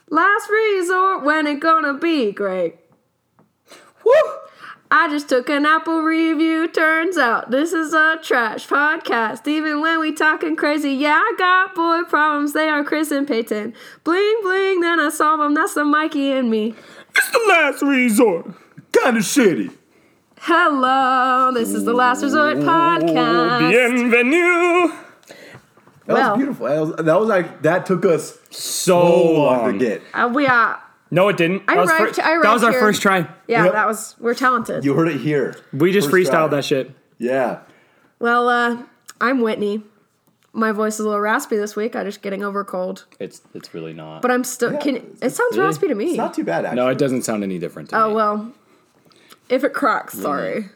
Last resort, when it gonna be great? Woo! I just took an Apple review. Turns out this is a trash podcast. Even when we talking crazy, yeah, I got boy problems. They are Chris and Peyton. Bling bling, then I solve them. That's the Mikey and me. It's the last resort. Kind of shitty. Hello, this is the Last Resort podcast. Bienvenue. That was beautiful. That took us So long to get. We are. No, it didn't. I That arrived was our here. first try. Yeah, Yep. we're talented. You heard it here. We just First freestyled try. that shit. Yeah. Well, I'm Whitney. My voice is a little raspy this week. I'm just getting over a cold. It's really not. But I'm still. Yeah, It sounds raspy to me. It's not too bad, actually. No, it doesn't sound any different to me. Oh well. If it cracks, sorry.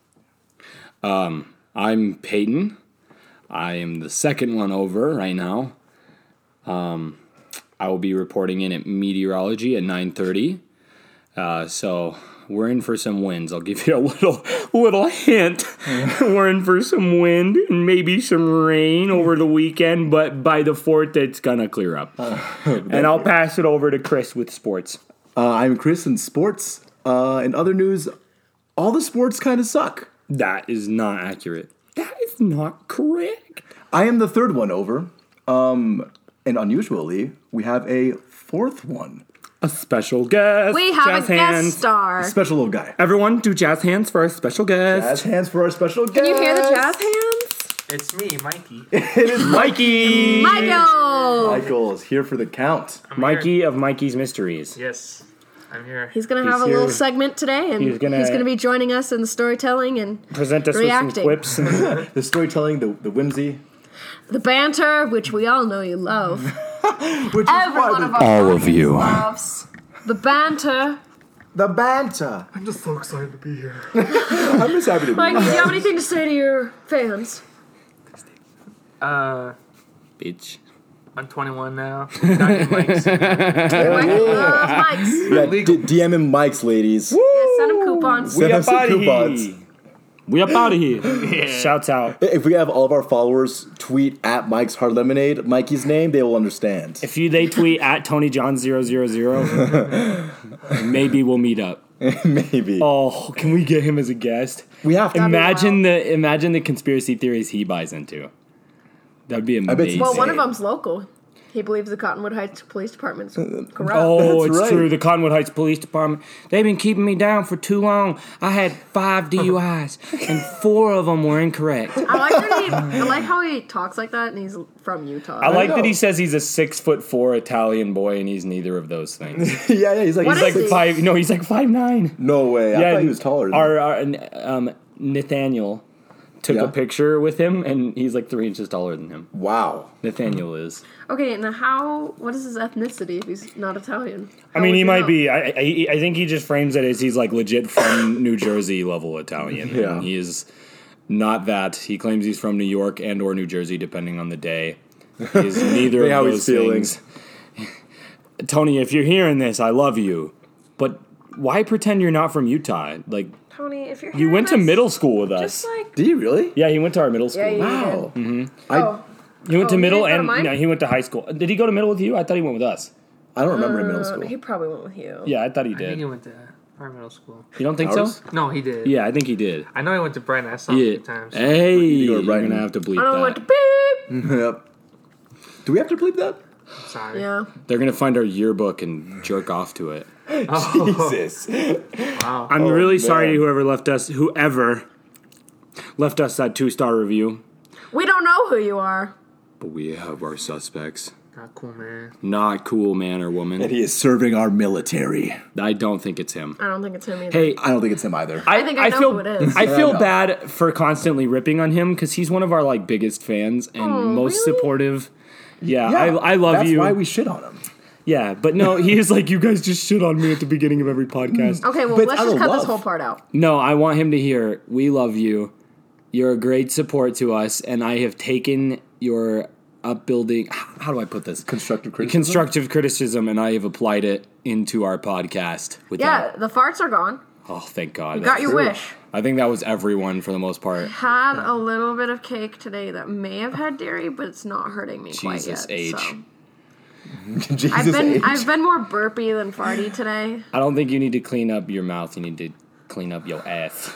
I'm Peyton. I am the second one over right now. I will be reporting in at meteorology at 9:30. So we're in for some winds. I'll give you a little hint. We're in for some wind and maybe some rain over the weekend, but by the 4th it's gonna clear up. And I'll pass it over to Chris with sports. I'm Chris in sports. In other news, all the sports kind of suck. That is not accurate. That is not correct. I am the third one over. And unusually, we have a fourth one. A special guest. We have jazz a hands. guest star. Special little guy. Everyone, do jazz hands for our special guest. Jazz hands for our special guest. Can you hear the jazz hands? It's me, Mikey. It is Mikey. Michael! Michael is here for the count. I'm Mikey here. of Mikey's Mysteries. Yes, I'm here. He's going to have a here. little segment today, and He's he's gonna- going to be joining us in the storytelling and Present us reacting. with some quips. The storytelling, the whimsy. the banter, which we all know you love. Which is Every why one the- of our All of audience you. loves the banter. The banter. I'm just so excited to be here. I'm just happy to be Mike, do here. you have anything to say to your fans? Bitch. I'm 21 now. Got your mics. Michael loves mics. Yeah, DM him Mike's, ladies. Yeah, send him coupons. Send him some coupons. We up out of here. Shouts out. If we have all of our followers tweet at Mike's Hard Lemonade, Mikey's name, they will understand. If they tweet at TonyJohn000, maybe we'll meet up. Maybe. Oh, can we get him as a guest? We have to. Imagine the conspiracy theories he buys into. That'd be bet amazing. Well, one of them's local. He believes the Cottonwood Heights Police Department's corrupt. Oh, That's it's right. true. The Cottonwood Heights Police Department, they've been keeping me down for too long. I had 5 DUIs, and 4 of them were incorrect. I like how he talks like that, and he's from Utah. I like know. that he says he's a 6'4" Italian boy, and he's neither of those things. yeah, he's like, What he's is like he? 5. No, he's like 5'9". no way. I thought he was taller. Than Our Nathaniel took Yeah. a picture with him, and he's like 3 inches taller than him. Wow. Nathaniel is. Okay, now what is his ethnicity if he's not Italian? I mean, he might be. I think he just frames it as he's like legit from New Jersey level Italian. Yeah. And he is not that. He claims he's from New York and or New Jersey, depending on the day. He is neither How of he's those feeling. things. Tony, if you're hearing this, I love you. But why pretend you're not from Utah? Like, Tony, if you're you went to middle school with us. just like Did he really? Yeah, he went to our middle school. yeah, you Wow. did. I He went to he middle didn't go to and mine? no, he went to high school. Did he go to middle with you? I thought he went with us. I don't remember in middle school. He probably went with you. Yeah, I thought he I think he did. went to our middle school. You don't think Ours? so? No, he did. Yeah, I think he did. I know he went to Brighton. I saw him a Yeah. few times. Hey, go to you're Brighton. gonna have to bleep I don't want that. to beep. Yep. Do we have to bleep that? Sorry. Yeah. They're gonna find our yearbook and jerk off to it. Jesus. Wow. I'm really sorry man. to whoever left us that 2-star review. We don't know who you are. But we have our suspects. Not cool, man. Not cool, man or And woman. he is serving our military. I don't think it's him. I don't think it's him either. Hey, I don't think it's him either. I think I know feel who it is. I feel I know. bad for constantly ripping on him because he's one of our like biggest fans and most really? supportive. Yeah, Yeah, I love that's you. That's why we shit on him. Yeah, but no, he is like, you guys just shit on me at the beginning of every podcast. Okay, well, But let's out just of cut this love. whole part out. No, I want him to hear, we love you. You're a great support to us, and I have taken your upbuilding, how do I put this? Constructive criticism. Constructive criticism, and I have applied it into our podcast. Yeah, the farts are gone. Oh, thank God. You got your true. wish. I think that was everyone for the most part. Had a little bit of cake today that may have had dairy, but it's not hurting me quite Jesus yet. H. So. Jesus I've been more burpy than farty today. I don't think you need to clean up your mouth. You need to clean up your ass.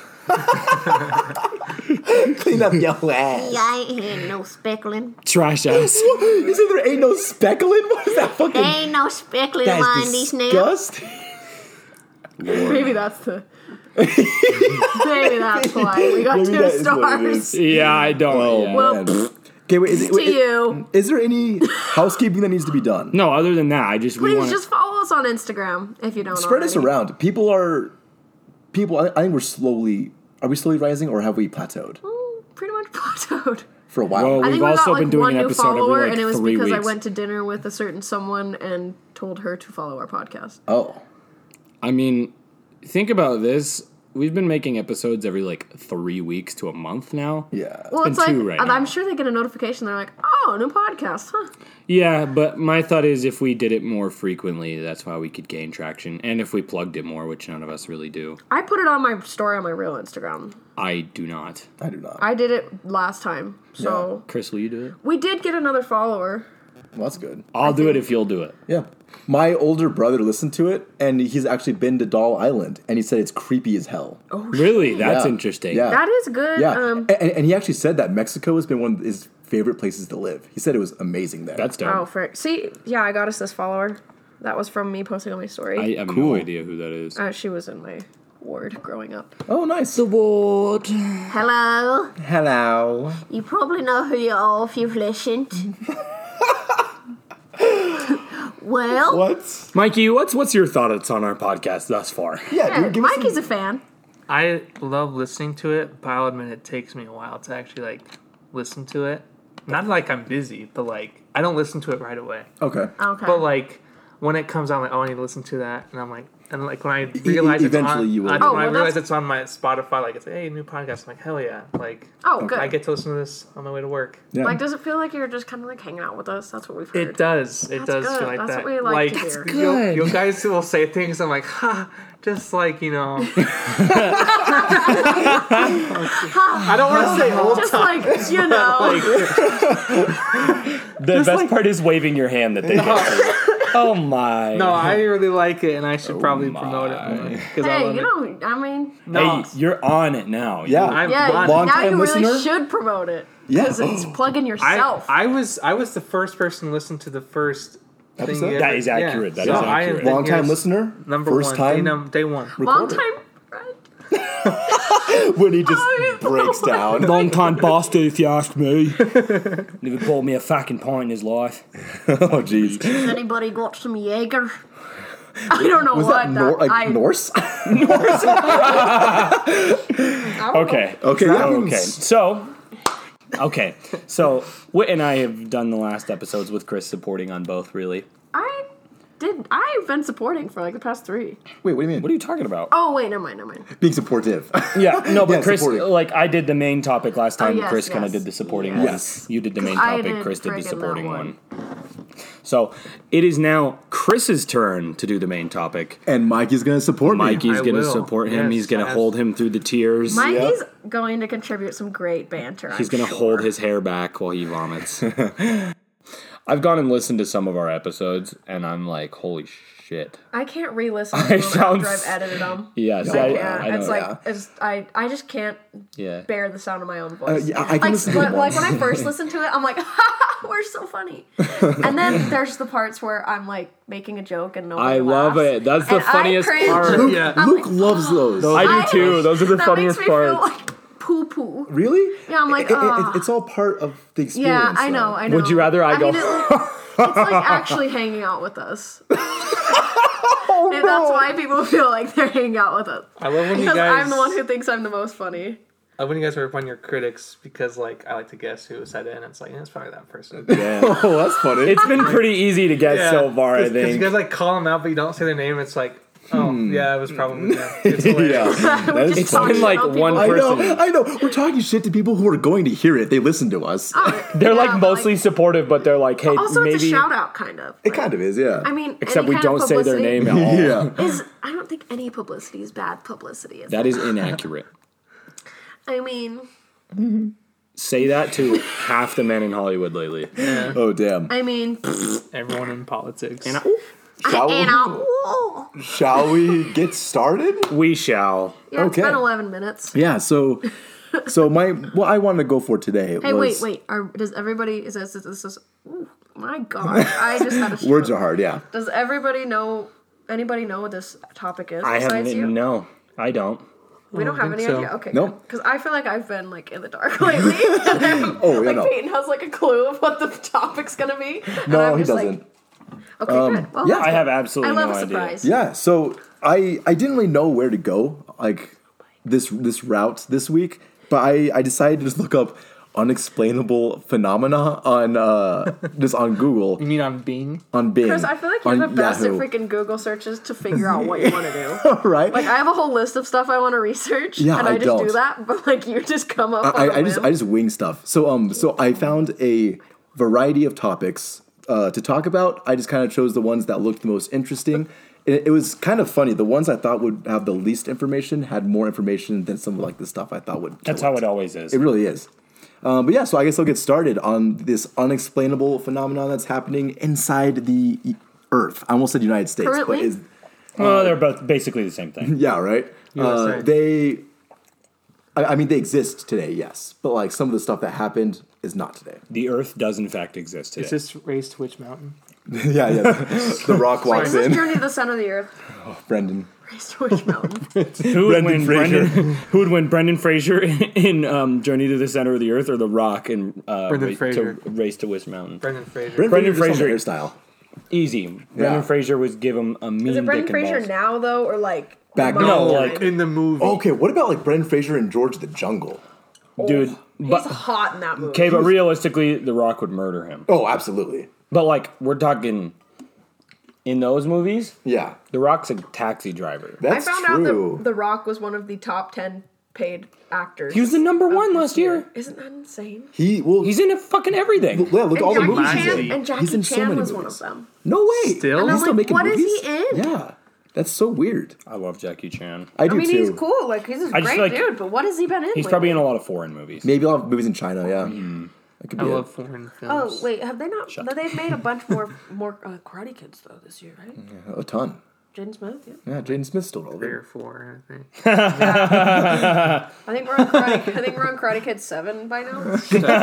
Clean up your ass. Yeah, I ain't had no speckling. Trash ass. You said there ain't no speckling? What is that fucking... There ain't no speckling That around is these now. disgusting. Maybe that's the. Maybe that's why we got Maybe 2 that is what it stars. Yeah, I don't. Oh, yeah. Well, man. Okay, wait, To you. is there any housekeeping that needs to be done? No, other than that, we Please want just follow us on Instagram if you don't Spread us already. around. People, I think we're slowly... Are we slowly rising, or have we plateaued? Pretty much plateaued. For a while? Well, I We've think we also got been like doing one an new episode every, follower, like, and it was 3 because I weeks. went to dinner with a certain someone and told her to follow our podcast. Oh. I mean, think about this. We've been making episodes every like 3 weeks to a month now. Yeah. Well, been it's like 2 right now. I'm sure they get a notification. They're like, "Oh, new podcast, huh?" Yeah, but my thought is if we did it more frequently, that's how we could gain traction. And if we plugged it more, which none of us really do. I put it on my story on my real Instagram. I do not. I do not. I did it last time, so Chris, will you do it? we did get another follower. Well, that's good. I'll do it if you'll do it. Yeah. My older brother listened to it, and he's actually been to Doll Island, and he said it's creepy as hell. Really? That's Yeah. interesting. Yeah. That is good. Yeah. And he actually said that Mexico has been one of his favorite places to live. He said it was amazing there. That's dope. Oh, frick. See, yeah, I got us this follower. That was from me posting on my story. I have Cool. no idea who that is. She was in my ward growing up. Oh, nice. Award. Hello. Hello. You probably know who you are if you've listened. Well, What? Mikey, what's your thoughts on our podcast thus far? Yeah, Yeah, dude, give us Mikey's some... a fan. I love listening to it, but I'll admit it takes me a while to actually like listen to it. Not like I'm busy, but like I don't listen to it right away. Okay. Okay. But like when it comes out, I'm like, oh, I need to listen to that, and I'm like, and like when I realize eventually you will. when Oh, I well, realize that's- it's on my Spotify, like it's hey, new podcast. I'm like, hell yeah! Like Oh, good. I get to listen to this on my way to work. Yeah. Like, does it feel like you're just kind of like hanging out with us? That's what we've heard. It does. It That's does good. feel like That's that. what we like to hear. good. You guys will say things. I'm like, ha, just like I don't want to say old Just time. like, you know. The best part is waving your hand that they get. Oh my. No, I really like it, and I should probably my. promote it more. 'Cause I Hey, love you it. know, I mean, No, Hey, you're on it now. Yeah. I'm yeah, on Long it. now time you really listener? should promote it. Yeah. Because it's plugging yourself. I was the first person to listen to the first Episode? thing. you That ever- is accurate. That So is I have accurate. been Long time here listener? Number First one. time Day one. Long recorder. time, right? When he just Oh, yeah. breaks down. Long time bastard, if you ask me. Never bought me a fucking pint in his life. Oh, jeez. has anybody got some Jaeger? I don't know Was what that Norse? Okay. Okay, yeah. Okay. So, Whit and I have done the last episodes with Chris supporting on both, really. I've been supporting for like the past 3. Wait, what do you mean? What are you talking about? Oh, wait, never mind. Being supportive. Yeah, no, but Yeah, Chris, supporting. like, I did the main topic last time. yes, Chris kind of yes. did the supporting Yes. one. You did the main 'Cause I topic. did Chris did the friggin' that supporting one. one. So, it is now Chris's turn to do the main topic. And Mikey's going to support me. Mikey's I going to will. support him. Yes, He's going to as- hold him through the tears. Mikey's going to contribute some great banter. He's going to hold his hair back while he vomits. I've gone and listened to some of our episodes, and I'm like, holy shit. I can't re-listen to I them after sound I've edited them. Yes, I I can't. know. It's like I just can't Yeah. bear the sound of my own voice. yeah, I can listen to them like once. when I first listened to it, I'm like, we're so funny. And then there's the parts where I'm like making a joke and nobody I love laughs. it. That's the And I funniest cringe. part. Luke, Yeah. Luke loves those. I do too. Those are the that funniest makes me feel parts. like poo poo. Really? Yeah, I'm like, it's all part of the experience. Yeah, I know, though. I know. Would you rather I go- mean, it's like actually hanging out with us. And that's why people feel like they're hanging out with us. I love when you Because guys. I'm the one who thinks I'm the most funny. I love when you guys are upon your critics because like I like to guess who said it, and it's like it's probably that person. Yeah. Oh, that's funny. It's been pretty easy to get so far, I Because you think. guys like call them out, but you don't say their name. It's like, oh yeah, it was probably them. It's hilarious. yeah. We're just It's talking been like about one people. person. I know. We're talking shit to people who are going to hear it. They listen to us. They're Yeah, like but, mostly supportive, but they're like, hey, Also, maybe. it's a shout out, kind of. It kind of is, yeah. I mean, Except any we kind don't of say their publicity name at all. yeah. I don't think any publicity is bad publicity. That is inaccurate. I mean, say that to half the men in Hollywood lately. Oh damn. I mean, Everyone in politics. Shall we get started? We shall. yeah, it's Okay. been 11 minutes. Yeah. So what I wanted to go for today Hey, was wait. Does everybody, is this, ooh, my God. I just had a stroke. words are hard. Yeah. Does anybody know what this topic is I besides haven't. you? No, I don't. We don't have any think so. idea? Okay. Nope. Because I feel like I've been, like, in the dark lately. Oh, yeah, like, no. Peyton has, like, a clue of what the topic's going to be. And No, I'm he just doesn't. Like, okay, good. Well, yeah, that's I have good. absolutely I love no a idea. surprise. Yeah. So I didn't really know where to go like this route this week, but I decided to just look up unexplainable phenomena on just on Google You mean on Bing? on Bing. Chris, I feel like you're on the best Yahoo. at freaking Google searches to figure out what you want to do. right? Like, I have a whole list of stuff I want to research, Yeah, and I I just don't. do that, but, like, you just come up on a I just whim. I just wing stuff. So I found a variety of topics to talk about. I just kind of chose the ones that looked the most interesting. It was kind of funny. The ones I thought would have the least information had more information than some of like the stuff I thought would. That's kill how it always is. It really is. But yeah, so I guess I'll get started on this unexplainable phenomenon that's happening inside the Earth. I almost said United States, Currently? but is Well, they're both basically the same thing. yeah, right. USA. I mean, they exist today, yes, but like some of the stuff that happened is not today. The Earth does in fact exist today. Is this Race to Witch Mountain? yeah. The Rock Wait, walks is this in. Journey to the Center of the Earth? Brendan. Race to Witch Mountain. Who would Brendan win? Fraser. Who would win? Brendan Fraser in Journey to the Center of the Earth, or The Rock in Fraser. Race to Witch Mountain? Brendan Fraser. Brendan Fraser. Fraser hairstyle. Easy. Brendan Fraser was give him a mean Is it dick Brendan and Fraser balls. now, though, or, like... Back modern No, day? like- In the movie. Okay, what about like Brendan Fraser and George the Jungle? Dude. He's But hot in that movie. okay, but realistically, The Rock would murder him. Oh, absolutely. But like, we're talking in those movies, Yeah, The Rock's a taxi driver. I that's found true. out that The Rock was one of the top 10 paid actors. He was the number of one this last year. Isn't that insane? He's in fucking everything. Yeah, look at all the Jackie movies. Chan- he's in. And Jackie He's in so Chan many was movies. one of them. No way. Still? And I'm He's still like, making what is movies? he in? Yeah, that's so weird. I love Jackie Chan. I do I mean, too. he's cool. Like, he's a I just great like- dude, but what has he been in? He's lately? probably in a lot of foreign movies. Maybe I'll have movies in China. Yeah, that could I be it. love foreign films. Oh, wait, have they not? They've made a bunch more Karate Kids, though, this year, right? Yeah, a ton. Jaden Smith, yeah. Yeah, Jaden Smith's still 3 relevant. or 4, I think. I think we're on Karate Kid 7 by now.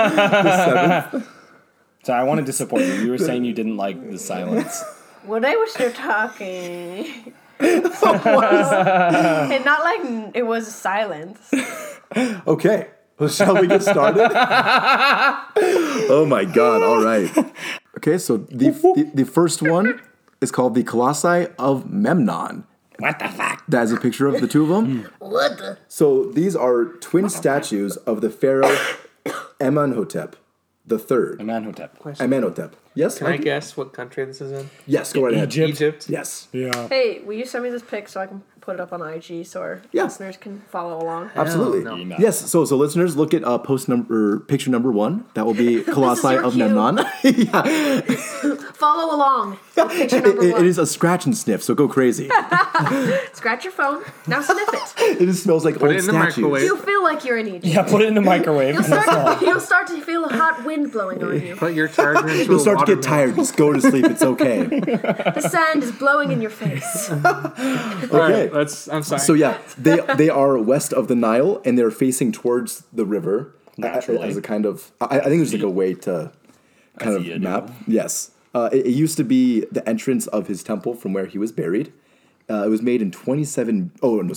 So I want to disappoint you. You were saying you didn't like the silence. Well, they were still talking. And not like it was silence. Okay, well, shall we get started? Oh my God! All right. Okay, so the first one is called the Colossi of Memnon. What the fuck? That is a picture of the two of them. What the? So these are twin statues of the pharaoh Amenhotep III. Amenhotep. Amenhotep. Yes. Can I Mikey? guess what country this is in? Yes. Go right ahead. Egypt. Yes. Yeah. Hey, will you send me this pic so I can put it up on IG so our Yeah. listeners can follow along? Absolutely. no. No. Yes. So listeners, look at picture number 1. That will be Colossi your of cue. Memnon. Yeah. Follow along. Picture number It 1. is a scratch and sniff, so go crazy. Scratch your phone. Now sniff it. It just smells like old it in the statues. microwave. You feel like you're in Egypt. Yeah, put it in the microwave. You'll start to feel a hot wind blowing on you. Put your charger into You'll a start to get watermelon. tired. Just go to sleep. It's okay. The sand is blowing in your face. Okay. I'm sorry. So yeah, they are west of the Nile and they're facing towards the river. Naturally. As a kind of, I think there's like a way to kind As you of do. map. Yes. It used to be the entrance of his temple from where he was buried. It was made in 27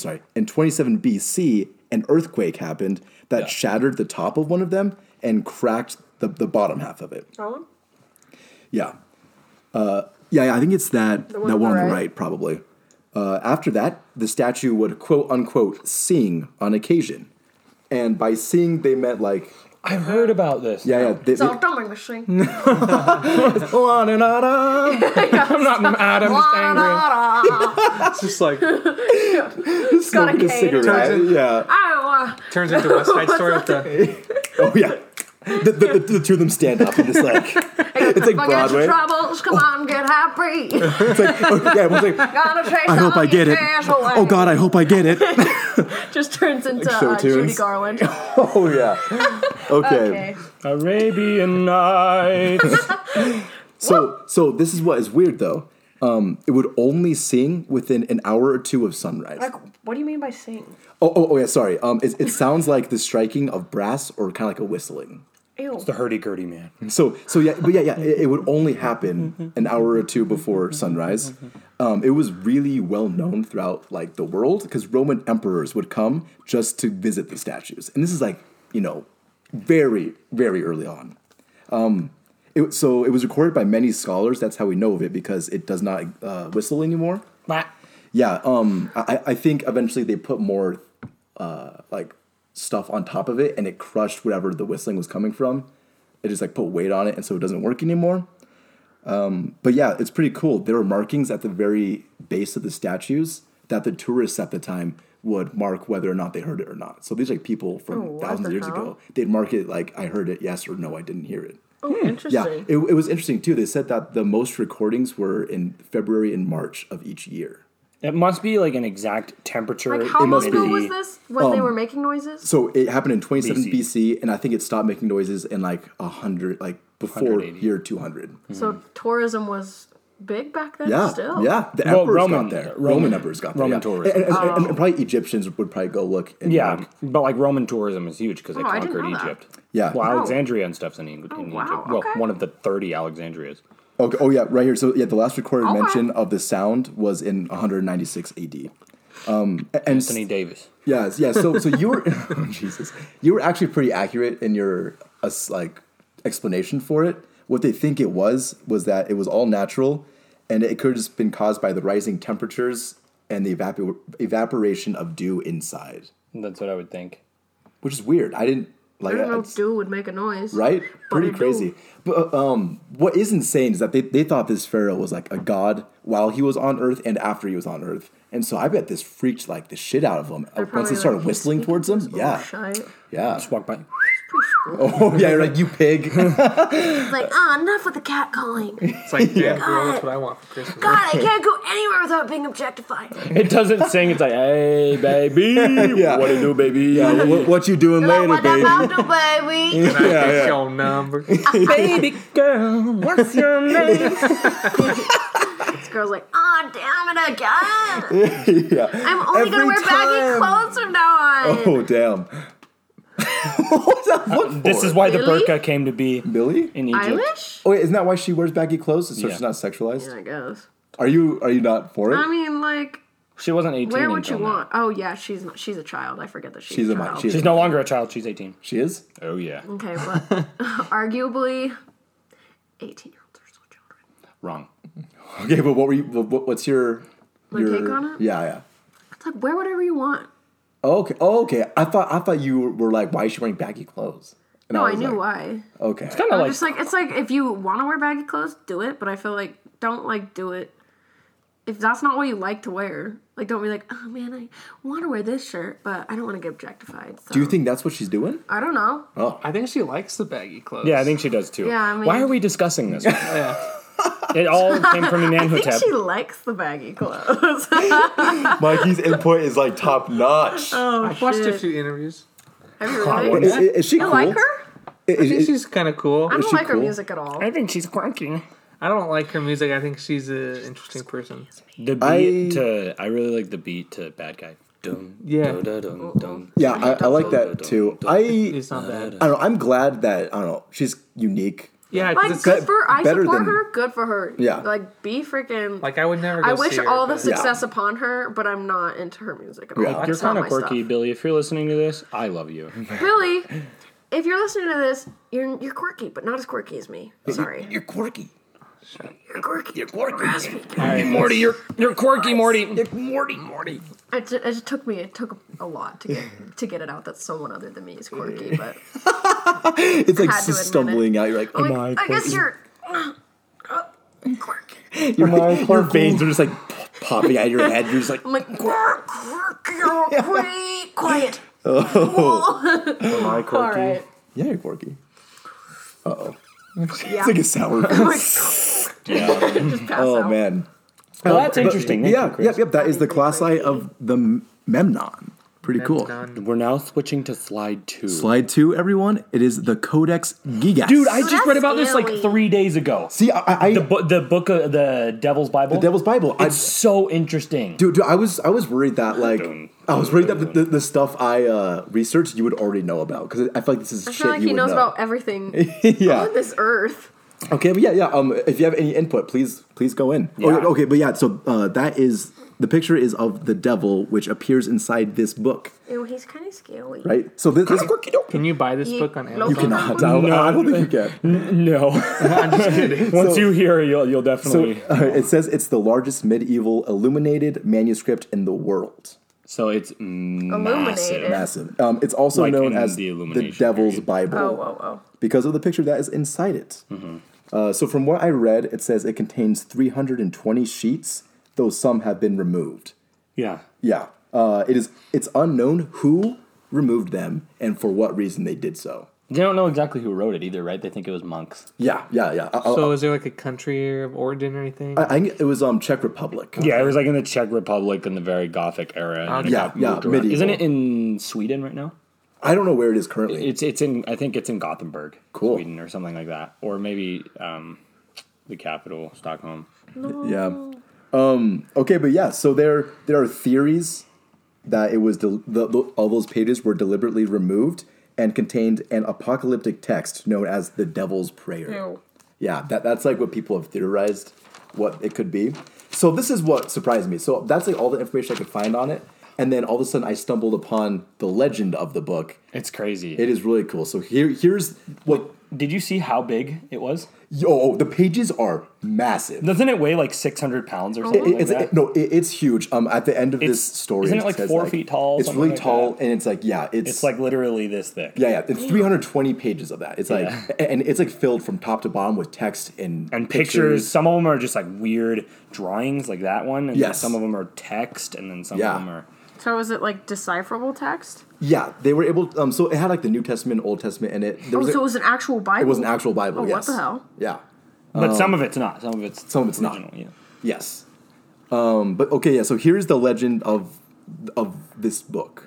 BC. An earthquake happened that shattered the top of one of them and cracked the bottom half of it. Oh, Yeah. I think it's that one one on the on the right? right, probably. After that, the statue would quote unquote sing on occasion, and by sing they meant like I've heard about this. yeah. it's all drumming machine. I'm not mad. I'm just angry. It's just like got a smoking a cane. cigarette. Yeah. Oh, turns into West Side Story with the Oh yeah. The two of them stand up and just like it's like forget Broadway. your troubles. Come on, get happy. It's like yeah, it's like Gotta chase I hope all I get your it. cares away. Oh God, I hope I get it. Just turns into show Judy tunes. Garland. Oh yeah. Okay. Arabian Nights. So this is what is weird though. It would only sing within an hour or two of sunrise. Like, what do you mean by sing? Oh yeah, sorry. It sounds like the striking of brass or kind of like a whistling. Ew. The hurdy-gurdy man. So yeah, but yeah, it would only happen an hour or two before sunrise. It was really well known throughout like the world because Roman emperors would come just to visit the statues, and this is like very very early on. So it was recorded by many scholars. That's how we know of it because it does not whistle anymore. Yeah, I think eventually they put more like stuff on top of it, and it crushed whatever the whistling was coming from. It just like put weight on it, and so it doesn't work anymore. But yeah, it's pretty cool. There were markings at the very base of the statues that the tourists at the time would mark whether or not they heard it or not. So these are like people from thousands of years ago. They'd mark it like I heard it, yes or no, I didn't hear it. Oh, interesting. Yeah, it was interesting too. They said that the most recordings were in February and March of each year. It must be like an exact temperature. Like, how long ago humidity. was this when they were making noises? So it happened in 27 BC. BC, and I think it stopped making noises in like 100, like before 180. year 200. So tourism was big back then Yeah, still? yeah. The Well, emperors Roman- got there. Roman- Roman emperors got there. Roman yeah. tourism. And probably Egyptians would probably go look. And Yeah, like, but like Roman tourism is huge because they I didn't conquered know that. Egypt. Yeah. Well, Oh. Alexandria and stuff's in Egypt. wow, Well, okay. one of the 30 Alexandrias. okay. Oh yeah, right here. So yeah, the last recorded Okay. mention of the sound was in 196 AD. And Anthony Davis. yeah. So you were oh, Jesus. You were actually pretty accurate in your like explanation for it. What they think it was that it was all natural, and it could have just been caused by the rising temperatures and the evaporation of dew inside, That's what I would think. which is weird. I didn't I like don't know it. if dew would make a noise. Right? But Pretty it crazy. But what is insane is that they thought this pharaoh was like a god while he was on Earth and after he was on Earth. And so I bet this freaked like the shit out of him They're once probably they started like, whistling "He's towards him. speaking Yeah. this bullshit." Yeah. Just walk by. Oh yeah, you're like, you pig. It's like, enough with the cat calling. It's like, yeah, girl, that's what I want for Christmas. God, I can't go anywhere without being objectified. It doesn't sing. It's like, hey, baby. Yeah. What to do, baby? Yeah, what you doing later, What baby? about the baby? Can I get your number? Baby girl, what's your name? This girl's like, Damn it again. Yeah. I'm only going to wear baggy clothes from now on. Oh damn. What's that look for? This is why the Really? burqa came to be Billy? in Egypt. Eilish? Oh wait, isn't that why she wears baggy clothes? So Yeah. she's not sexualized? Yeah, I guess. Are you not for it? I mean, like, She wasn't 18 wear what you until now. want. Oh, yeah, she's not, she's a child. I forget that she's She's a a mi- child. she's- She's no longer a child. She's 18. She is? Oh, yeah. Okay, but arguably, 18-year-olds are still children. Wrong. Okay, but what's your My take on it? Yeah. It's like, wear whatever you want. Okay. I thought you were like, why is she wearing baggy clothes? And No, I was knew like, why. Okay. Kind of I'm like, just like, it's like, if you want to wear baggy clothes, do it, but I feel like, don't, like, do it. If that's not what you like to wear, like, don't be like, oh, man, I want to wear this shirt, but I don't want to get objectified. So. Do you think that's what she's doing? I don't know. Oh. I think she likes the baggy clothes. yeah, I think she does too. Yeah, I mean- Why are we discussing this? Yeah. It all came from I think Imhotep. she likes the baggy clothes. Mikey's input is like top notch. Oh, I've watched a shit. few interviews. Have you really? Is she You cool? like her? I think she's kind of cool. I don't she like her cool? music at all. I think she's quirky. I don't like her music. I think she's an interesting person. The beat I really like the beat to Bad Guy. Dun, Yeah. dun, dun, dun, dun. Yeah, I like that too. It's not bad. I don't know. I'm glad that she's unique. Yeah, Like, because good for I better support than- her. Good for her. Yeah. Like, be freaking. like I would never. Go I wish see her, all the but- success upon her, but I'm not into her music at all. Yeah. You're It's not kind of my quirky, stuff. Billy. If you're listening to this, I love you. Billy, if you're listening to this, you're quirky, but not as quirky as me. Sorry. You're quirky. You're quirky. You're quirky. All right, Morty, you're quirky, Morty. Morty. It just took a lot to get it out that someone other than me is quirky, but It's like Had to admit stumbling out. You're like, I'm am like, I I guess quirky? you're quirky. Your veins are just like popping out of your head. You're just like, I'm like quirky, quiet. Am I quirky? All right. yeah, you're quirky. Yeah. It's like a sour. Just pass Oh out. man. Well, that's interesting. Thank you, Yeah, Chris. yep. That is the colossi of the Memnon. Pretty That's cool. done. We're now switching to slide 2. Slide 2, everyone. It is the Codex Gigas. Dude, I just that's read about this like scary. 3 days ago. see. I The book of the Devil's Bible. the Devil's Bible. It's so interesting. Dude, I was worried that the stuff I researched you would already know about because I feel like this is I shit feel like you he would knows know. about everything Yeah. on this earth. Okay, but yeah. If you have any input, please go in. Yeah. Okay, but yeah. So that is the picture is of the devil, which appears inside this book, Ew, he's kind of scary. right? So this Can you buy this book on Amazon? you cannot. I don't think you can. No. Once you hear it, you'll So definitely. it says it's the largest medieval illuminated manuscript in the world. So it's massive. Massive. It's also Like known in as the the Illumination Devil's period. Bible. Oh. Because of the picture that is inside it. So from what I read, it says it contains 320 sheets, though some have been removed. Yeah. Yeah, it's unknown who removed them and for what reason they did so. They don't know exactly who wrote it either, right? They think it was monks. Yeah. So is there like a country of origin or anything? I think it was Czech Republic. Yeah, it was like in the Czech Republic in the very Gothic era. And it Yeah, got moved around. medieval. Isn't it in Sweden right now? I don't know where it is currently. It's in. I think it's in Gothenburg, Cool. Sweden, or something like that, or maybe the capital, Stockholm. Yeah. Okay, but yeah. So there are theories that it was all those pages were deliberately removed and contained an apocalyptic text known as the Devil's Prayer. Ew. Yeah, that's like what people have theorized what it could be. So this is what surprised me. So that's like all the information I could find on it. And then all of a sudden I stumbled upon the legend of the book. It's crazy. It is really cool. So here's what... Did you see how big it was? Yo, the pages are massive. Doesn't it weigh like 600 pounds or something like that? It's huge. At the end of this story... Isn't it like says, 4 feet tall? It's something really like tall, that? and it's like, yeah, It's like literally this thick. Yeah, it's 320 pages of that. It's like, Yeah. and it's like filled from top to bottom with text and Pictures. Some of them are just like weird drawings, like that one. And Yes. some of them are text, and then some Yeah. of them are. So is it like decipherable text? Yeah, they were able. So it had like the New Testament, Old Testament in it. There was So it was an actual Bible? it was an actual Bible. Oh, yes. what the hell? Yeah. But some of it's not. Some of it's not. original, Yeah. Yes. But okay, yeah. So here's the legend of this book.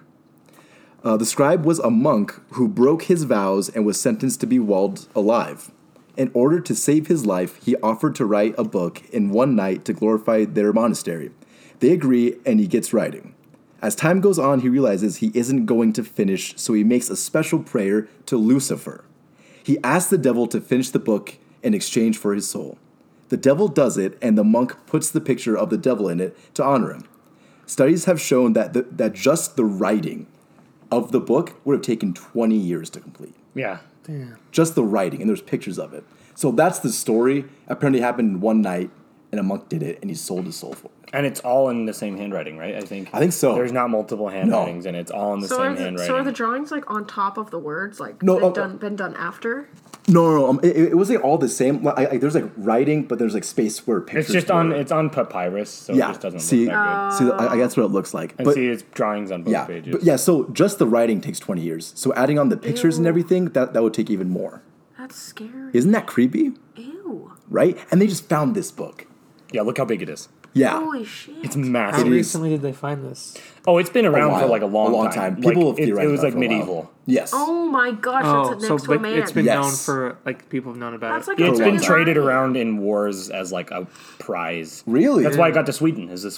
The scribe was a monk who broke his vows and was sentenced to be walled alive. In order to save his life, he offered to write a book in one night to glorify their monastery. They agree, and he gets writing. As time goes on, he realizes he isn't going to finish, so he makes a special prayer to Lucifer. He asks the devil to finish the book in exchange for his soul. The devil does it, and the monk puts the picture of the devil in it to honor him. Studies have shown that just the writing of the book would have taken 20 years to complete. Yeah. Damn. Just the writing, and there's pictures of it. So that's the story. Apparently happened in one night, and a monk did it, and he sold his soul for it. And it's all in the same handwriting, right? I think so. There's not multiple handwritings, and it's all in the same handwriting. So are the drawings like on top of the words, like No, been done after? No. It was like all the same. There's like writing, but there's like space where pictures. It's just on papyrus, so Yeah. it just doesn't See, look that good. see, I guess what it looks like. And But see, it's drawings on both yeah, pages. but yeah. So just the writing takes 20 years. So adding on the pictures and Ew. everything, that would take even more. That's scary. Isn't that creepy? Ew. Right? And they just found this book. Yeah, look how big it is. Yeah. Holy shit. It's How massive. It is. recently did they find this? Oh, it's been around for while. like a long time. People Like, have theorized it was about like it for a while. medieval. Yes. Oh my gosh, Oh, that's so next to a but man. it's been Yes. known for like people have known about That's it. like Yeah, a it's For a been long big traded army. around in wars as like a prize. Really? That's why it got to Sweden. Is the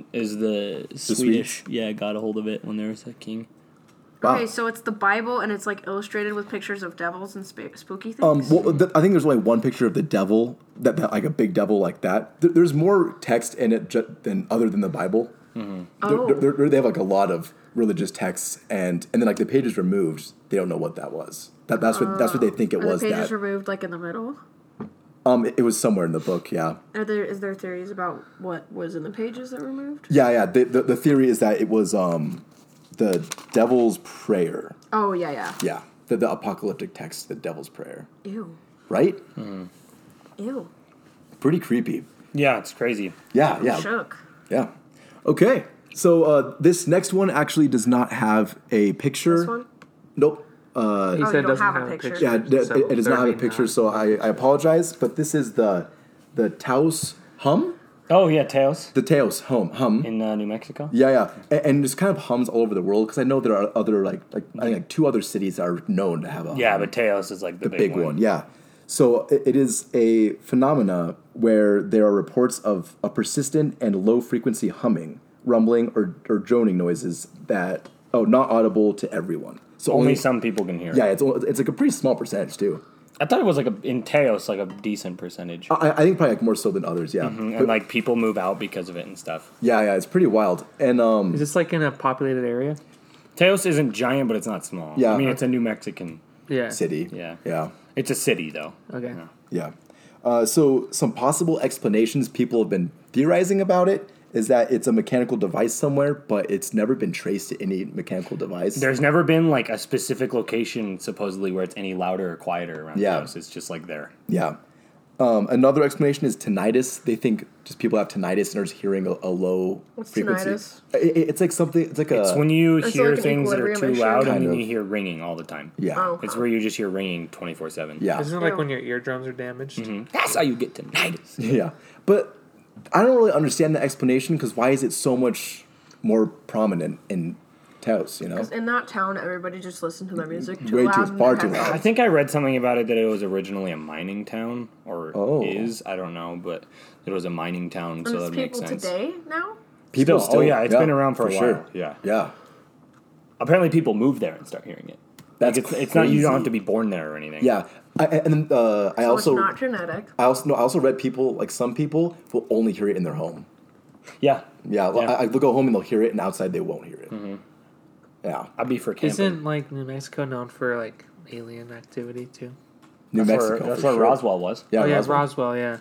Swedish? Swedes? Yeah, got a hold of it when there was a king. Wow. Okay, so it's the Bible and it's like illustrated with pictures of devils and spooky things. Well, I think there's only one picture of the devil, that like a big devil like that. There's more text in it than other than the Bible. Oh. They have like a lot of religious texts, and then like the pages removed, they don't know what that was. That's what they think it Are was. the pages That removed like in the middle? it was somewhere in the book. Yeah, Is there theories about what was in the pages that were removed? yeah. The theory is that it was the Devil's Prayer. Oh yeah. Yeah, the apocalyptic text, the Devil's Prayer. Ew. Right? Ew. Pretty creepy. Yeah, it's crazy. Yeah, I'm yeah. shook. Yeah. Okay. So this next one actually does not have a picture. This one? Nope. He Oh, said you it don't doesn't have a have a picture. picture. Yeah, so it does not have a they're picture, not. so I apologize. But this is the Taos Hum. Oh yeah, Teos The Teos hum. in New Mexico. Yeah. And there's kind of hums all over the world because I know there are other I think like 2 other cities that are known to have a Yeah, hum. but Teos is like the Big one. Yeah. So it is a phenomena where there are reports of a persistent and low frequency humming, rumbling, or droning noises that not audible to everyone. So Only some people can hear. Yeah, it. it's like a pretty small percentage too. I thought it was like in Teos like a decent percentage, I think probably like more so than others. Yeah. and like people move out because of it and stuff. Yeah, it's pretty wild. And Is this like in a populated area? Teos isn't giant, but it's not small. Yeah. I mean it's a New Mexican Yeah. city. Yeah. It's a city though. Okay. Yeah. So some possible explanations people have been theorizing about it is that it's a mechanical device somewhere, but it's never been traced to any mechanical device. There's never been like a specific location supposedly where it's any louder or quieter around Yeah. Teos. It's just like there. Yeah. Another explanation is tinnitus. They think just people have tinnitus and are just hearing a low What's frequency. tinnitus? It's like something. It's like It's when you It's hear like an things that are equilibrium too issue. loud and Kind then of. you hear ringing all the time. yeah. Oh. It's where you just hear ringing 24/7. Yeah. Isn't it like Ew. when your eardrums are damaged? That's how you get tinnitus. Yeah. But I don't really understand the explanation because why is it so much more prominent in Taos? You know. In that town, everybody just listened to their music too Way too- loud. in far their too loud. I headphones. think I read something about it that it was originally a mining town, or Oh. is, I don't know, but it was a mining town, And so there's that makes people sense. today now. People Still- oh, yeah, it's been around for a sure. while, yeah. Yeah. Apparently people move there and start hearing it. That's It's not, you don't have crazy. to be born there or anything. Yeah. I So also it's not genetic. I also read people like some people will only hear it in their home. Yeah. Yeah, Yeah. they'll go home and they'll hear it, and outside they won't hear it. Yeah, I'd be for camping. Isn't like New Mexico known for like alien activity too? New That's Mexico. That's for where sure. Roswell was. Yeah, oh yeah, Roswell. Roswell. Yeah.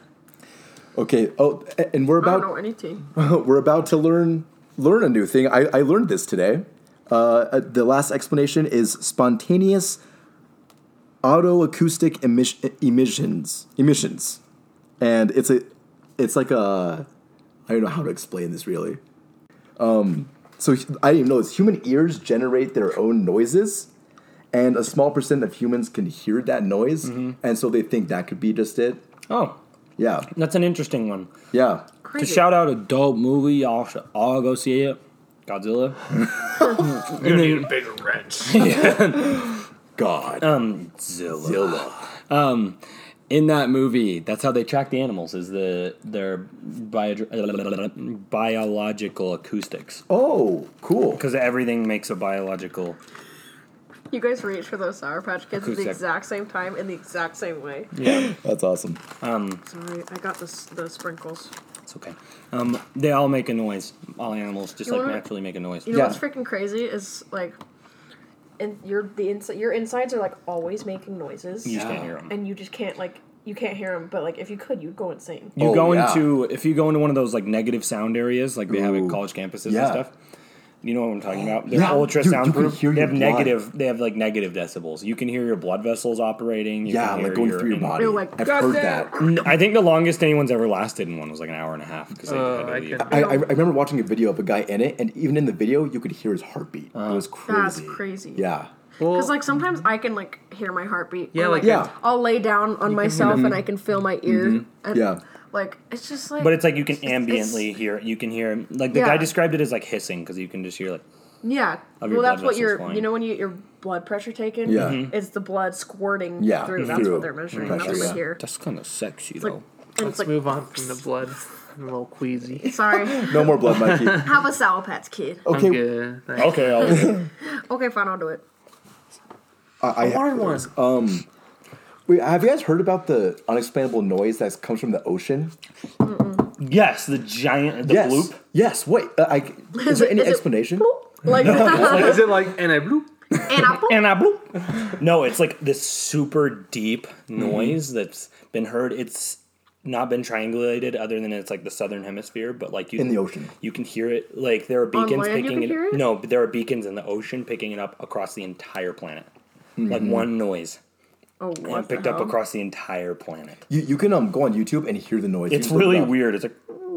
Okay. Oh, and we're I don't know about anything. we're about to learn a new thing. I learned this today. The last explanation is spontaneous autoacoustic emissions, and it's like a I don't know how to explain this really. So I didn't even know this. Human ears generate their own noises, and a small percent of humans can hear that noise, and so they think that could be just it. Oh, Yeah, that's an interesting one. yeah. Crazy. To shout out a dope movie, y'all should all go see it. Godzilla. You need a bigger wrench. God. Zilla. In that movie, that's how they track the animals, is their biological acoustics. Oh, cool. Because everything makes a biological... You guys reach for those Sour Patch Kids at the Acoustic. exact same time in the exact same way. Yeah, That's awesome. Sorry, I got the sprinkles. it's okay. They all make a noise. All animals just You like wanna- naturally make a noise. You know Yeah. what's freaking crazy is like, and your insides are like always making noises, You just can't hear them. and you just can't you can't hear them. But like if you could, you'd go insane. You Oh, go yeah. if you go into one of those like negative sound areas, like they have at Ooh. college campuses Yeah. and stuff. You know what I'm talking about? They're Yeah. ultra You can soundproof. hear They your have blood. negative. They have like negative decibels. You can hear your blood vessels operating. You Yeah, can hear like going through your body. They're like, I've "God heard damn." that. I think the longest anyone's ever lasted in one was like an hour and a half because they had to I leave. could- I remember watching a video of a guy in it, and even in the video, you could hear his heartbeat. It was crazy. That's crazy. Yeah. Because like sometimes I can like hear my heartbeat. Yeah, or, like Yeah. I'll lay down on myself and I can feel my ear. And, Yeah. Like it's just like. But it's like you can it's- ambiently hear it. You can hear like the Yeah. guy described it as like hissing because you can just hear like Yeah. of your Well, that's blood what vessels your flowing. you know when you get your blood pressure taken. Yeah. Mhm. It's the blood squirting Yeah, through. That's through what they're measuring. pressure, That's what yeah. I hear. that's kind of sexy It's like, though. and Let's it's like, move on from the blood. I'm a little queasy. sorry. No more blood, Mikey. Have a Sour Patch Kid. Okay. I'm good. Thanks. Okay, I'll do it. Okay, fine, I'll do it. I wanted one. Wait, have you guys heard about the unexplainable noise that comes from the ocean? Yes, the giant the Yes. bloop. Yes. Wait. Is there any Is it explanation? bloop? Like, Like, is it like and I bloop? and I bloop. And I bloop. No, it's like this super deep noise that's been heard. It's not been triangulated other than it's like the southern hemisphere, but like you In the ocean. you can hear it. Like there are beacons land you picking can hear it? No, but there are beacons in the ocean picking it up across the entire planet. Like one noise Oh, and what picked the up hell? across the entire planet. You can go on YouTube and hear the noise. It's You can look it really up. weird. It's like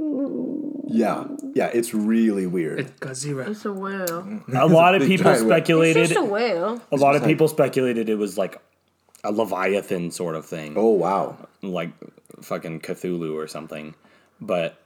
Yeah. It's really weird. It's Godzilla. It's a whale. a lot of Big people giant whale. speculated. It's just a whale. A lot of like- people speculated it was like a Leviathan sort of thing. Oh wow. Like fucking Cthulhu or something. But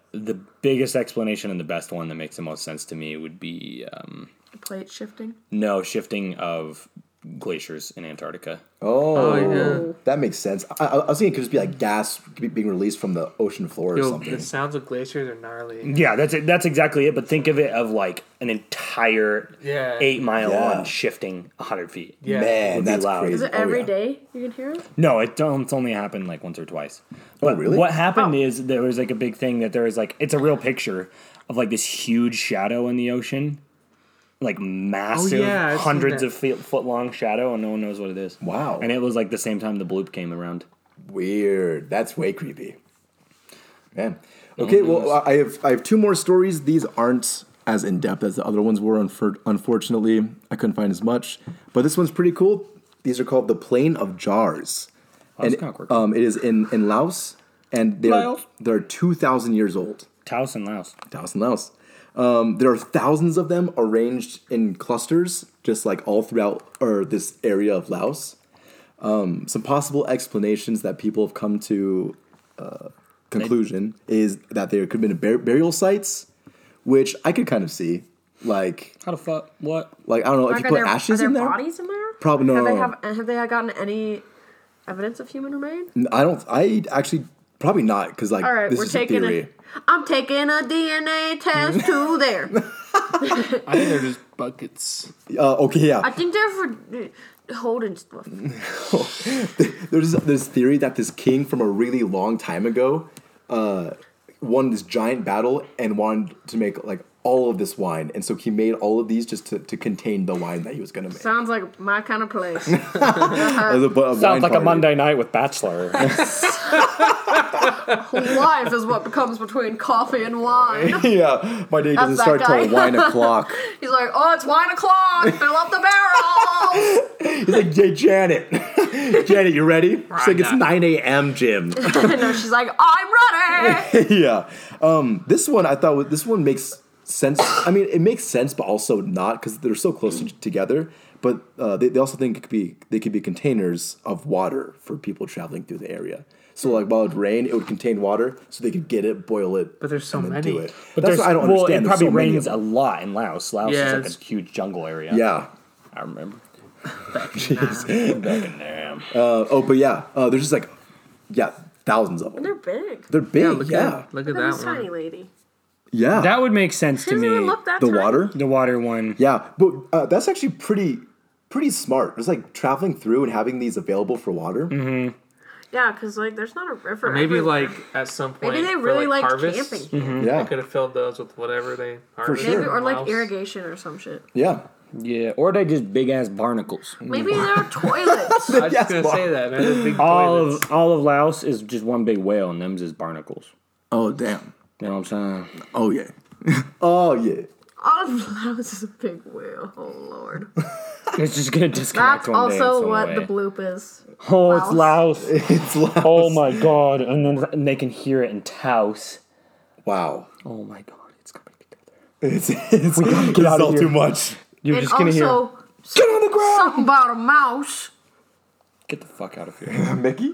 the biggest explanation and the best one that makes the most sense to me would be Plate shifting. shifting of glaciers in Antarctica. Oh, yeah. That makes sense. I was thinking it could just be like gas being released from the ocean floor or Yo, something. the sounds of glaciers are gnarly. Yeah, that's exactly it. But think of it of like an entire Yeah. 8 mile Yeah. one shifting 100 feet. Yeah. Man, Would be that's loud. crazy. Is it Oh, every yeah. day you can hear it? No, it's only happened like once or twice. But really? what happened Oh. is there was like a big thing that there was like it's a real picture of like this huge shadow in the ocean, like massive, yeah, I've seen hundreds that. of foot long shadow, and no one knows what it is. Wow. And it was like the same time the bloop came around. Weird. That's way creepy. Man. Okay, well, I have 2 more stories. These aren't as in depth as the other ones were. Unfortunately, I couldn't find as much. But this one's pretty cool. These are called the Plain of Jars. That's And kinda quirky. it is in Laos, and they're 2,000 years old. Taos and Laos. Taos and Laos. There are thousands of them arranged in clusters, just like all throughout this area of Laos. Some possible explanations that people have come to conclusion is that there could have been burial sites, which I could kind of see. Like How the fuck? What? I don't know if Like, you put ashes in there. bodies in there? Probably no. Have they gotten any evidence of human remains? I actually probably not because like All right, this we're is a taking theory. it. I'm taking a DNA test to there. I think they're just buckets. Okay, yeah. I think they're for holding stuff. There's this theory that this king from a really long time ago won this giant battle and wanted to make like all of this wine, and so he made all of these just to contain the wine that he was going to make. Sounds like my kind of place. As a wine Sounds like a party. Monday night with Bachelor. Life is what becomes between coffee and wine. Yeah, my day doesn't that start guy. till 1 o'clock. He's like, oh, it's wine o'clock. Fill up the barrels. He's like, hey, Janet. Janet, you ready? She's like, it's 9 a.m., Jim. No, she's like, I'm ready. Yeah. This one, I thought, this one makes sense. I mean, it makes sense, but also not because they're so close together. But they also think they could be containers of water for people traveling through the area. So like while it rained, it would contain water, so they could get it, boil it. But there's so and then many. do it. But That's what I don't understand. It There's probably so many of rains a them. lot in Laos. Laos Yeah, is like it's- a huge jungle area. Yeah. I remember. Jeez. Back in there. But yeah, there's just like, thousands of them. They're big. They're big. Yeah. Look at Look at that this tiny one. lady. Yeah. That would make sense She to doesn't even me. look that the tiny. water. The water one. Yeah, but that's actually pretty smart. It's like traveling through and having these available for water. Mm-hmm. Yeah, because like there's not a river. Maybe everywhere. like at some point. Maybe they for, really like liked harvest, camping. Mm-hmm. Yeah. They could have filled those with whatever they harvested. sure. Maybe, or in like Laos. irrigation or some shit. Yeah. Yeah, or they just big ass barnacles. Maybe they're toilets. I was Yes, just gonna Bob. say that, man. They're big All toilets. of Laos is just one big whale, and them's just barnacles. Oh damn. You know what I'm saying? Oh yeah. Oh yeah. All of Laos is a big whale. Oh lord. It's just gonna disconnect That's one day in also some what way. the bloop is. Oh, it's Laos. It's loud. Oh my god! And then they can hear it in Taos. Wow. Oh my god! It's coming together. It's get out of all here. too much. You're And just gonna hear. also Get on the ground, something about a mouse. Get the fuck out of here! Mickey.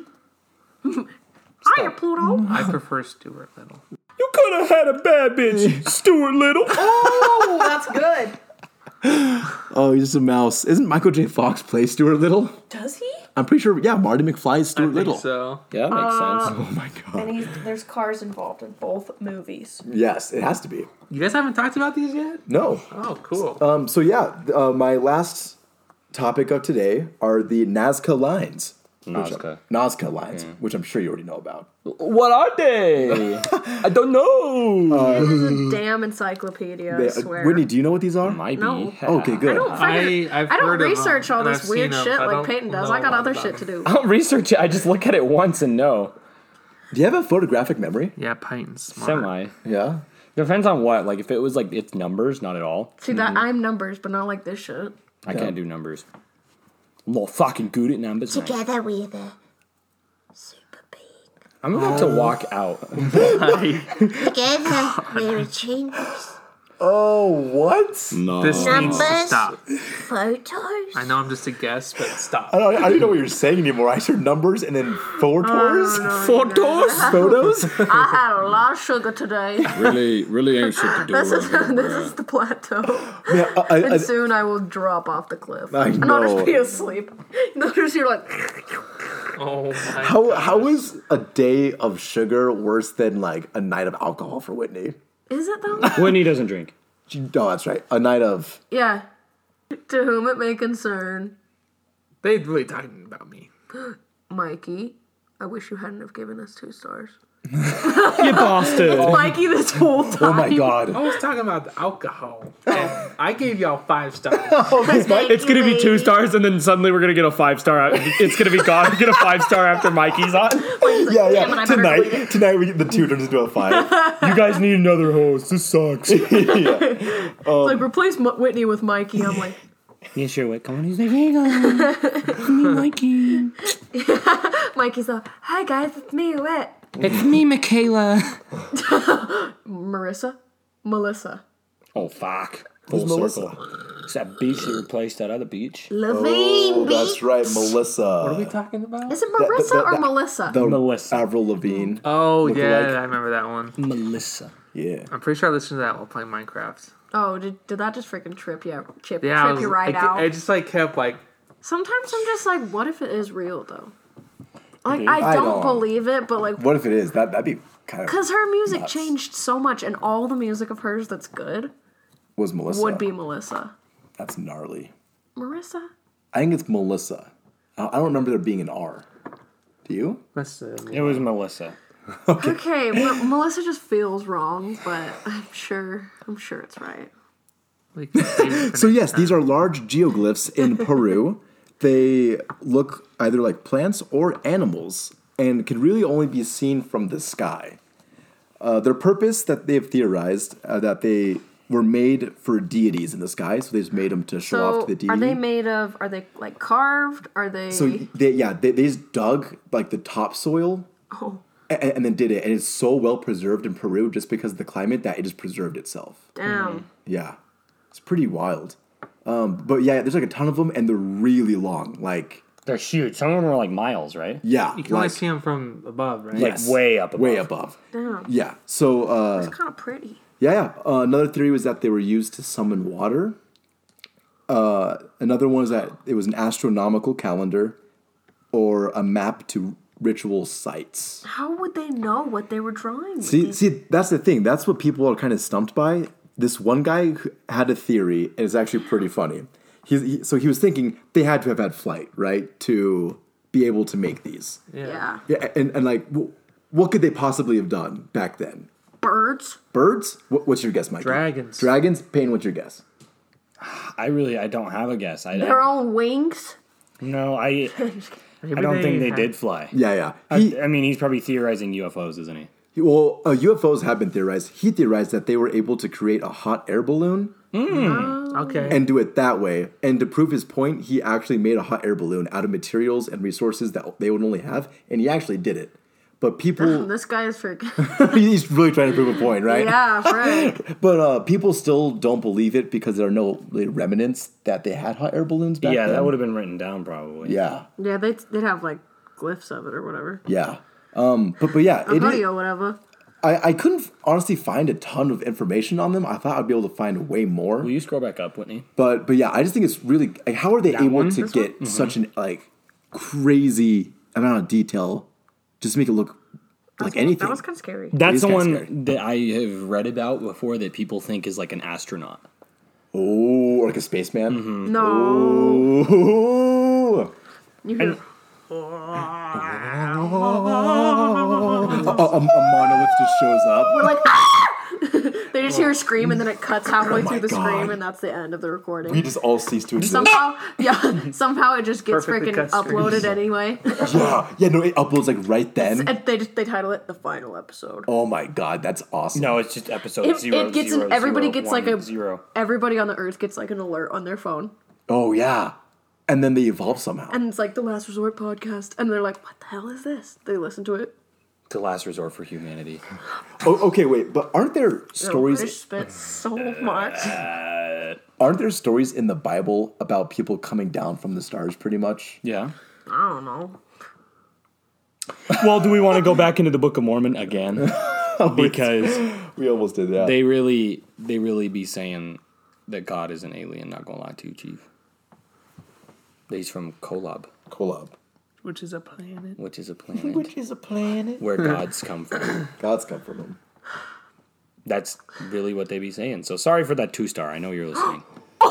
Hiya, Pluto. I prefer Stuart Little. You could have had a bad bitch, Stuart Little. Oh, that's good. Oh, he's just a mouse. Isn't Michael J. Fox play Stuart Little? Does he? I'm pretty sure. Yeah, Marty McFly is I Stuart think Little. so. Yeah, that makes sense. Oh my god. And there's cars involved in both movies. Yes, it has to be. You guys haven't talked about these yet? No. Oh, cool. So yeah, my last topic of today are the Nazca lines. Nazca lines, which I'm sure you already know about. What are they? I don't know. This is a damn encyclopedia, I swear. Whitney, do you know what these are? Might No. be. Okay, good. I've I don't heard of research them, all and this I've weird seen shit them. I like don't Peyton does. know I got a lot other about shit to them. do. I don't research it. I just look at it once and know. Do you have a photographic memory? Yeah, Peyton's smart. Semi. Yeah. Depends on what. Like if it was like it's numbers, not at all. See that I'm numbers, but not like this shit. I can't do numbers. I'm not fucking good at numbers. Together we're the super being. I'm about to walk out. Together we're a chambers. Oh, what? No. This needs to Numbers. stop. Photos. I know I'm just a guest, but stop. I don't know what you're saying anymore. I heard numbers and then photos. Photos. I had a lot of sugar today. Really ain't shit to do. This is around here, this bruh. is the plateau. Yeah, And soon I will drop off the cliff. I And I'll know. just be asleep. And I'll just hear like Oh my. How is a day of sugar worse than like a night of alcohol for Whitney? is it though? Whitney doesn't drink. Oh, that's right. A night of. Yeah. To whom it may concern, They really talking about me. Mikey, I wish you hadn't have given us 2 stars. You bastard. Mikey this whole time. Oh my god. I was talking about the alcohol. And I gave y'all 5 stars. It's gonna be 2 stars, and then suddenly we're gonna get a 5-star. It's gonna be gone. Get a 5-star after Mikey's on. Yeah, Damn it, I better delete it. Tonight we get the 2 turns into a 5. You guys need another host. This sucks. Like, replace Whitney with Mikey. I'm like, Yeah, sure. Wait, come on. He's like, hey guys, it's me, Mikey. Mikey's like, hi guys, it's me, Whit. It's me, Michaela. Melissa. Oh fuck. Full circle. It's that beach that replaced that other beach. Levine Oh, that's Beach. right, Melissa. What are we talking about? Is it Marissa or Melissa? The Melissa. Avril Lavigne. Oh, Look yeah, alike. I remember that one. Melissa. Yeah. I'm pretty sure I listened to that while playing Minecraft. Oh, did that just freaking trip you trip Yeah, you right out? I just like kept like, Sometimes I'm just like, what if it is real though? Like Dude, I I don't don't. believe it, but like, What if it is? That'd be kind of. because her music nuts. changed so much, and all the music of hers that's good Was Melissa. would be Melissa. That's gnarly. Marissa? I think it's Melissa. I don't remember there being an R. Do you? It was Melissa. Okay, Melissa just feels wrong, but I'm sure it's right. So yes, these are large geoglyphs in Peru. They look either like plants or animals and can really only be seen from the sky. Their purpose that they've theorized that they were made for deities in the sky, so they just made them to show off So to the deity. are they made of? Are they like carved? Are they? So they just dug like the topsoil Oh, and then did it, and it's so well preserved in Peru just because of the climate that it just preserved itself. damn. Yeah, it's pretty wild. But yeah, there's like a ton of them, and they're really long. Like They're huge. Some of them are like miles, right? yeah, You can only see them from above, right? Like way up above. way above. Damn. Yeah. So It's kind of pretty. yeah. Another theory was that they were used to summon water. Another one is that it was an astronomical calendar or a map to ritual sites. How would they know what they were drawing? with See, these- that's the thing. That's what people are kind of stumped by. This one guy who had a theory, and it's actually pretty funny. So he was thinking they had to have had flight, right, to be able to make these. Yeah. Yeah, and like, what could they possibly have done back then? Birds. Birds? What's your guess, Mike? Dragons. Dragons? Payne, what's your guess? I don't have a guess. Their own wings. No, I Maybe don't think they had- did fly. Yeah. I mean, he's probably theorizing UFOs, isn't he? Well, UFOs have been theorized. He theorized that they were able to create a hot air balloon Okay. and do it that way. And to prove his point, he actually made a hot air balloon out of materials and resources that they would only have, and he actually did it. But people, This guy is freaking. he's really trying to prove a point, right? Yeah, right. But people still don't believe it because there are no really remnants that they had hot air balloons back Yeah, then. that would have been written down probably. Yeah, Yeah, they'd have like glyphs of it or whatever. yeah. But yeah, A it hoodie is, or whatever. I couldn't honestly find a ton of information on them. I thought I'd be able to find way more. Will you scroll back up, Whitney? But yeah, I just think it's really like, how are they able one? to This get such an like crazy amount of detail just to make it look like anything? That was kind of scary. That's is the kinda one scary. that I have read about before that people think is like an astronaut. Oh, or like a spaceman. No. Ooh. You hear, A monolith just shows up. we're like, ah! They just hear a scream and then it cuts halfway Oh my through the God. scream and that's the end of the recording. We just all cease to exist. Somehow it just gets Perfectly freaking cut uploaded screens. anyway. Yeah, no, it uploads like right then. And they title it the final episode. Oh my god, that's awesome. No, it's just episode It 0, gets 0, everybody 0, gets 1, like a 0. everybody on the earth gets like an alert on their phone. Oh yeah, and then they evolve somehow. And it's like the Last Resort podcast. And they're like, what the hell is this? They listen to it. to last resort for humanity. Oh, okay, wait, but aren't there I stories? spent so much. Aren't there stories in the Bible about people coming down from the stars? Pretty much. Yeah. I don't know. Well, do we want to go back into the Book of Mormon again? Because We almost did that. they really be saying that God is an alien. Not gonna lie to you, Chief. That he's from Kolob, Kolob. Which is a planet. which is a planet Which is a planet. where gods come from. Gods come from him. That's really what they be saying. So sorry for that 2-star. I know you're listening.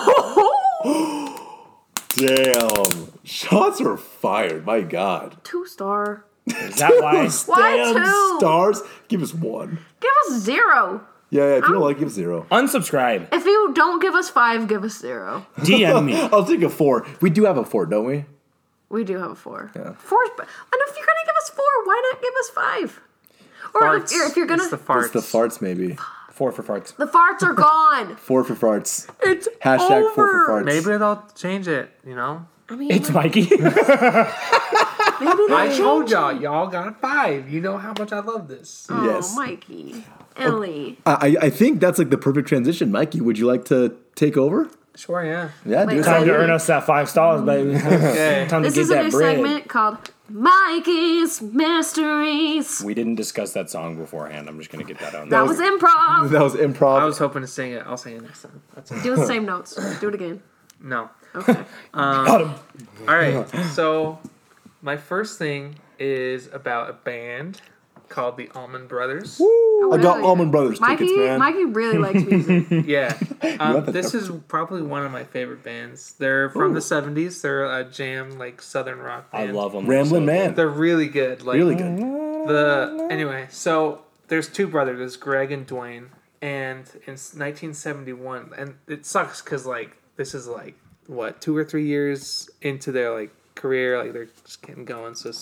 Damn. Shots are fired. My God. 2-star. Is that why? Why Damn 2? stars. Give us 1. Give us 0. Yeah, if you don't like, give 0. Unsubscribe. If you don't give us 5, give us 0. DM me. I'll take a 4. We do have a 4, don't we? We do have a 4. Yeah. 4's, and if you're gonna give us 4, why not give us 5? Or Farts. if you're gonna, It's the farts. It's the farts, maybe. 4 for farts. the farts are gone. 4 for farts. It's Hashtag over. 4 for farts. Maybe they'll change it, you know? I mean, It's Mikey. maybe they'll I told change y'all got a 5. You know how much I love this. it. Yes. Oh, Mikey, Ellie. I think that's like the perfect transition. Mikey, would you like to take over? Sure, yeah. Yeah, Wait, do Time it. to earn us that $5, baby. Okay. Time This is a new segment called Mikey's Mysteries. We didn't discuss that song beforehand. I'm just gonna get that out. That was improv. That was improv. I was hoping to sing it. I'll sing it next time. That's it. Do the same notes. Do it again. No. Okay. All right. So, my first thing is about a band called the Allman Brothers. I got Really? Allman Brothers Mikey, tickets, man. Mikey really likes music. Yeah. have that This is probably one of my favorite bands. They're from the 70s. They're a jam, like, southern rock I band. love them. Ramblin' Man. They're really good. Like, Really good. Anyway, so there's 2 brothers. There's Greg and Dwayne. And in 1971, and it sucks because, like, this is, like, what, 2 or 3 years into their, like, career. Like, they're just getting going. So,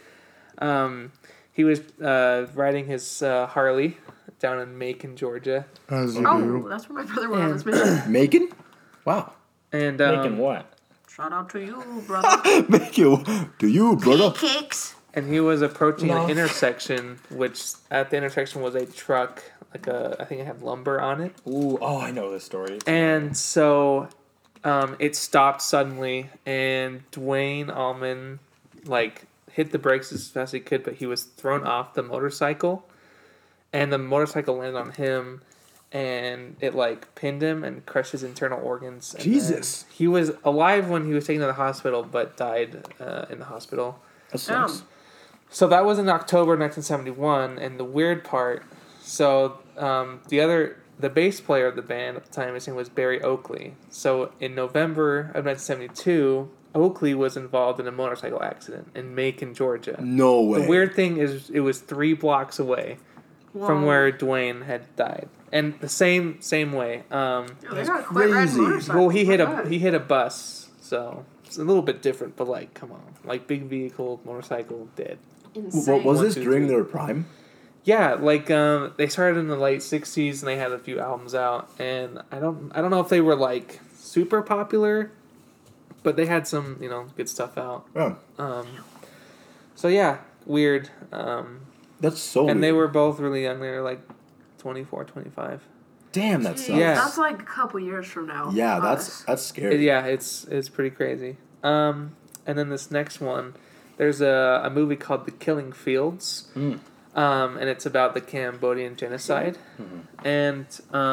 he was riding his Harley down in Macon, Georgia. Oh, that's where my brother went on this mission. Macon? Wow. And Making what? Shout out to you, brother. Macon. Do you, brother? Kicks. and he was approaching an intersection, which at the intersection was a truck, like I think it had lumber on it. Ooh, oh, I know this story. And so it stopped suddenly, and Dwayne Allman, like, hit the brakes as fast as he could, but he was thrown off the motorcycle, and the motorcycle landed on him, and it, like, pinned him and crushed his internal organs. And Jesus. he was alive when he was taken to the hospital, but died in the hospital. That sucks. Damn. So that was in October 1971, and the weird part, so the bass player of the band at the time, his name was Barry Oakley. So in November of 1972, Oakley was involved in a motorcycle accident in Macon, Georgia. No way. The weird thing is, it was 3 blocks away from Whoa. where Dwayne had died, and the same way. Yo, they got quite riding crazy. motorcycles. Well, he hit My God. a bus, so it's a little bit different. But like, come on, like big vehicle, motorcycle, dead. Insane. What was 1, this 2, during 3. their prime? Yeah, like they started in the late '60s and they had a few albums out, and I don't know if they were like super popular, but they had some good stuff out. Oh, So yeah, weird. that's so And weird. they were both really young. They were like 24, 25. Damn, that Jeez, sucks. Yeah. That's like a couple years from now. Yeah, Us. that's scary. Yeah, it's pretty crazy. And then this next one, there's a movie called The Killing Fields, and it's about the Cambodian genocide, and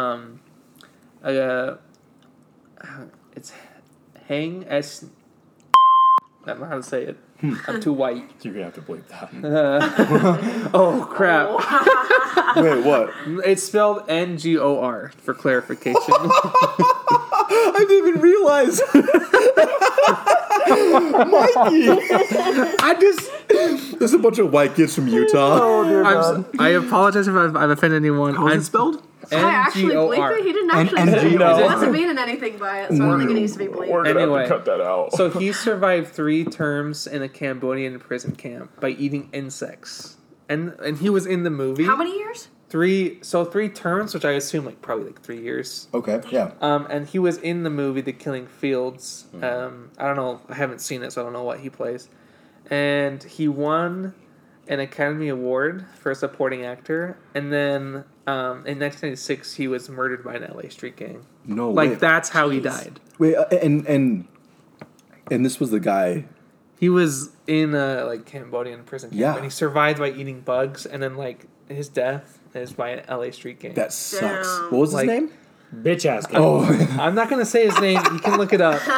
it's Hang S. I don't know how to say it. I'm too white. You're gonna have to bleep that. Oh crap! Wait, what? It's spelled NGOR for clarification. I didn't even realize. Mikey! There's a bunch of white kids from Utah. I apologize if I've offended anyone. How's it spelled? I actually bleeped it. He didn't actually say it. He NGOR. wasn't meaning anything by it, so I don't think it needs to be bleeped. Anyway, that out. so he survived 3 terms in a Cambodian prison camp by eating insects, and he was in the movie. How many years? 3 terms, which I assume probably 3 years. Okay, yeah. And he was in the movie The Killing Fields. I don't know. I haven't seen it, so I don't know what he plays. And he won an Academy Award for supporting actor, and then in 1996 he was murdered by an LA street gang. No Like way. that's how he died. Wait, and this was the guy. He was in a like Cambodian prison camp, Yeah. and he survived by eating bugs, and then like his death is by an LA street gang. That sucks. Damn. What was Like- his name? Bitch ass. Oh, I'm not gonna say his name. You can look it up.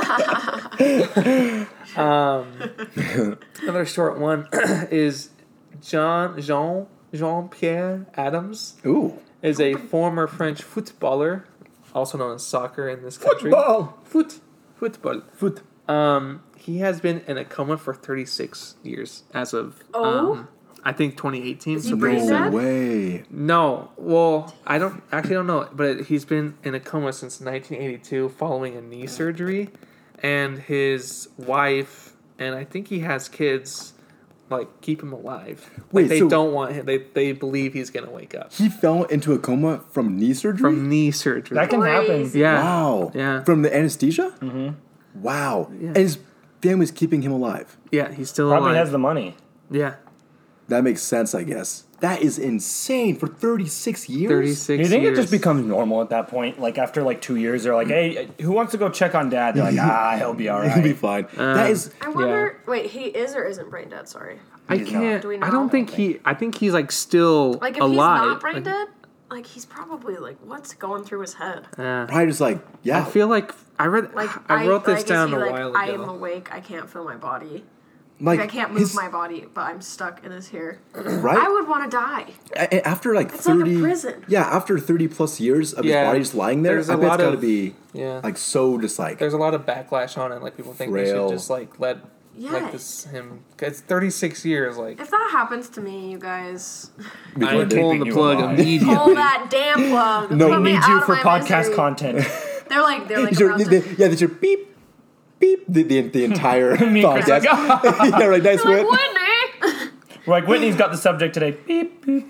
Another short one is Jean Pierre Adams ooh. is a former French footballer, also known as soccer in this country. Football. Foot. He has been in a coma for 36 years as of Oh? I think 2018. Is he so brain pretty dead? No way. No, well, I don't know, but he's been in a coma since 1982 following a knee surgery, and his wife and I think he has kids like keep him alive. Like, Wait, they so- don't want him. They believe he's gonna wake up He fell into a coma from knee surgery? from knee surgery. That can happen. Crazy. yeah, Wow. Yeah. From the anesthesia? Mm-hmm. Wow. Yeah. And his family's keeping him alive. yeah, he's still Probably alive. has the money. Yeah, That makes sense, I guess. That is insane for 36 years. 36 Do you think years. it just becomes normal at that point? Like after like 2 years, they're like, "Hey, who wants to go check on Dad?" They're like, "He'll be all He'll be right." fine. That is I wonder. Wait, he is or isn't brain dead? Sorry. I He's can't. not. Do we I know? don't think he. I think he's like still Like if alive. he's not brain Like, dead, like he's probably like, what's going through his head? probably just like, yeah. I feel like I read. Like I wrote this like, is down he a like, while I am ago. awake. I can't feel my body. like Like I can't move his- my body, but I'm stuck in this here. right? I would want to die. After like It's like a 30 prison. Yeah, after 30 plus years of Yeah, his body just lying there, there's I a bet it's lot got to of- be Yeah. like so just like There's a lot of backlash on it. Like people think they Frail. should just like let Yeah. like this him. It's 36 years. Like If that happens to me, you guys, before I'm they- pulling the you plug alive. immediately. pull that damn plug. No, Put me Need out you of for my podcast misery. content. They're like These are- about to. yeah, they should beep, beep the entire Me and Chris podcast. like, yeah, right. Nice Like win. Whitney. We're like, Whitney's got the subject today. Beep, beep.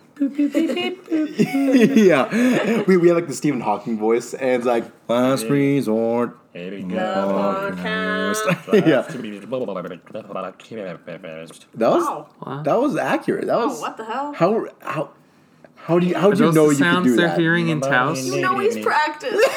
Yeah, we have like the Stephen Hawking voice, and it's like last resort. Here we The go. podcast. Yeah, that was Wow. that was accurate. That was Oh, what the hell? how do you Are those know the you could sounds do they're that? hearing in Taos? You know he's practiced.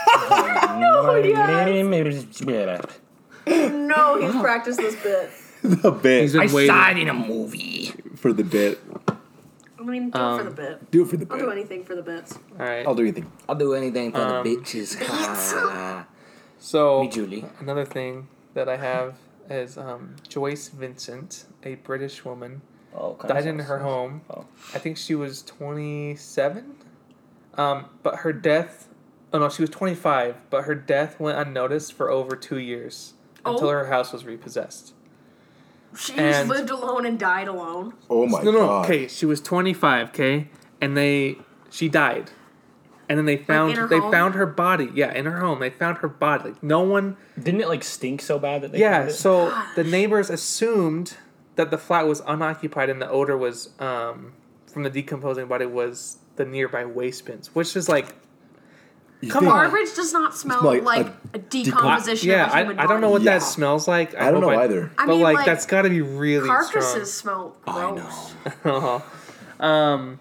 No, he's practiced this bit. The bit He's been waiting. in a movie. for the bit. I mean, do it for the bit. Do it for the I'll do bit. anything for the bits. All right. I'll do anything. I'll do anything for Um, the bitches. So Me, Julie. another thing that I have is Joyce Vincent, a British woman, Oh, died in her home. Oh. I think she was 27. But her death. Oh no, she was 25. But her death went unnoticed for over 2 years until Oh. her house was repossessed. She And- just lived alone and died alone. Oh my No, god. okay, she was 25, okay, and she died, and then they found in her they home? found her body. Yeah, in her home, they found her body. Like no one. Didn't it like stink so bad that they Yeah, found it? so the neighbors assumed that the flat was unoccupied and the odor was from the decomposing body was the nearby waste bins, which is like You Come think- on. Garbage does not smell Smell like like, a a decomposition yeah, of a human I don't know what body. Yeah. that smells like. I don't hope know either. I but mean, like like, that's got to be really Carcasses smell I gross. know. strong.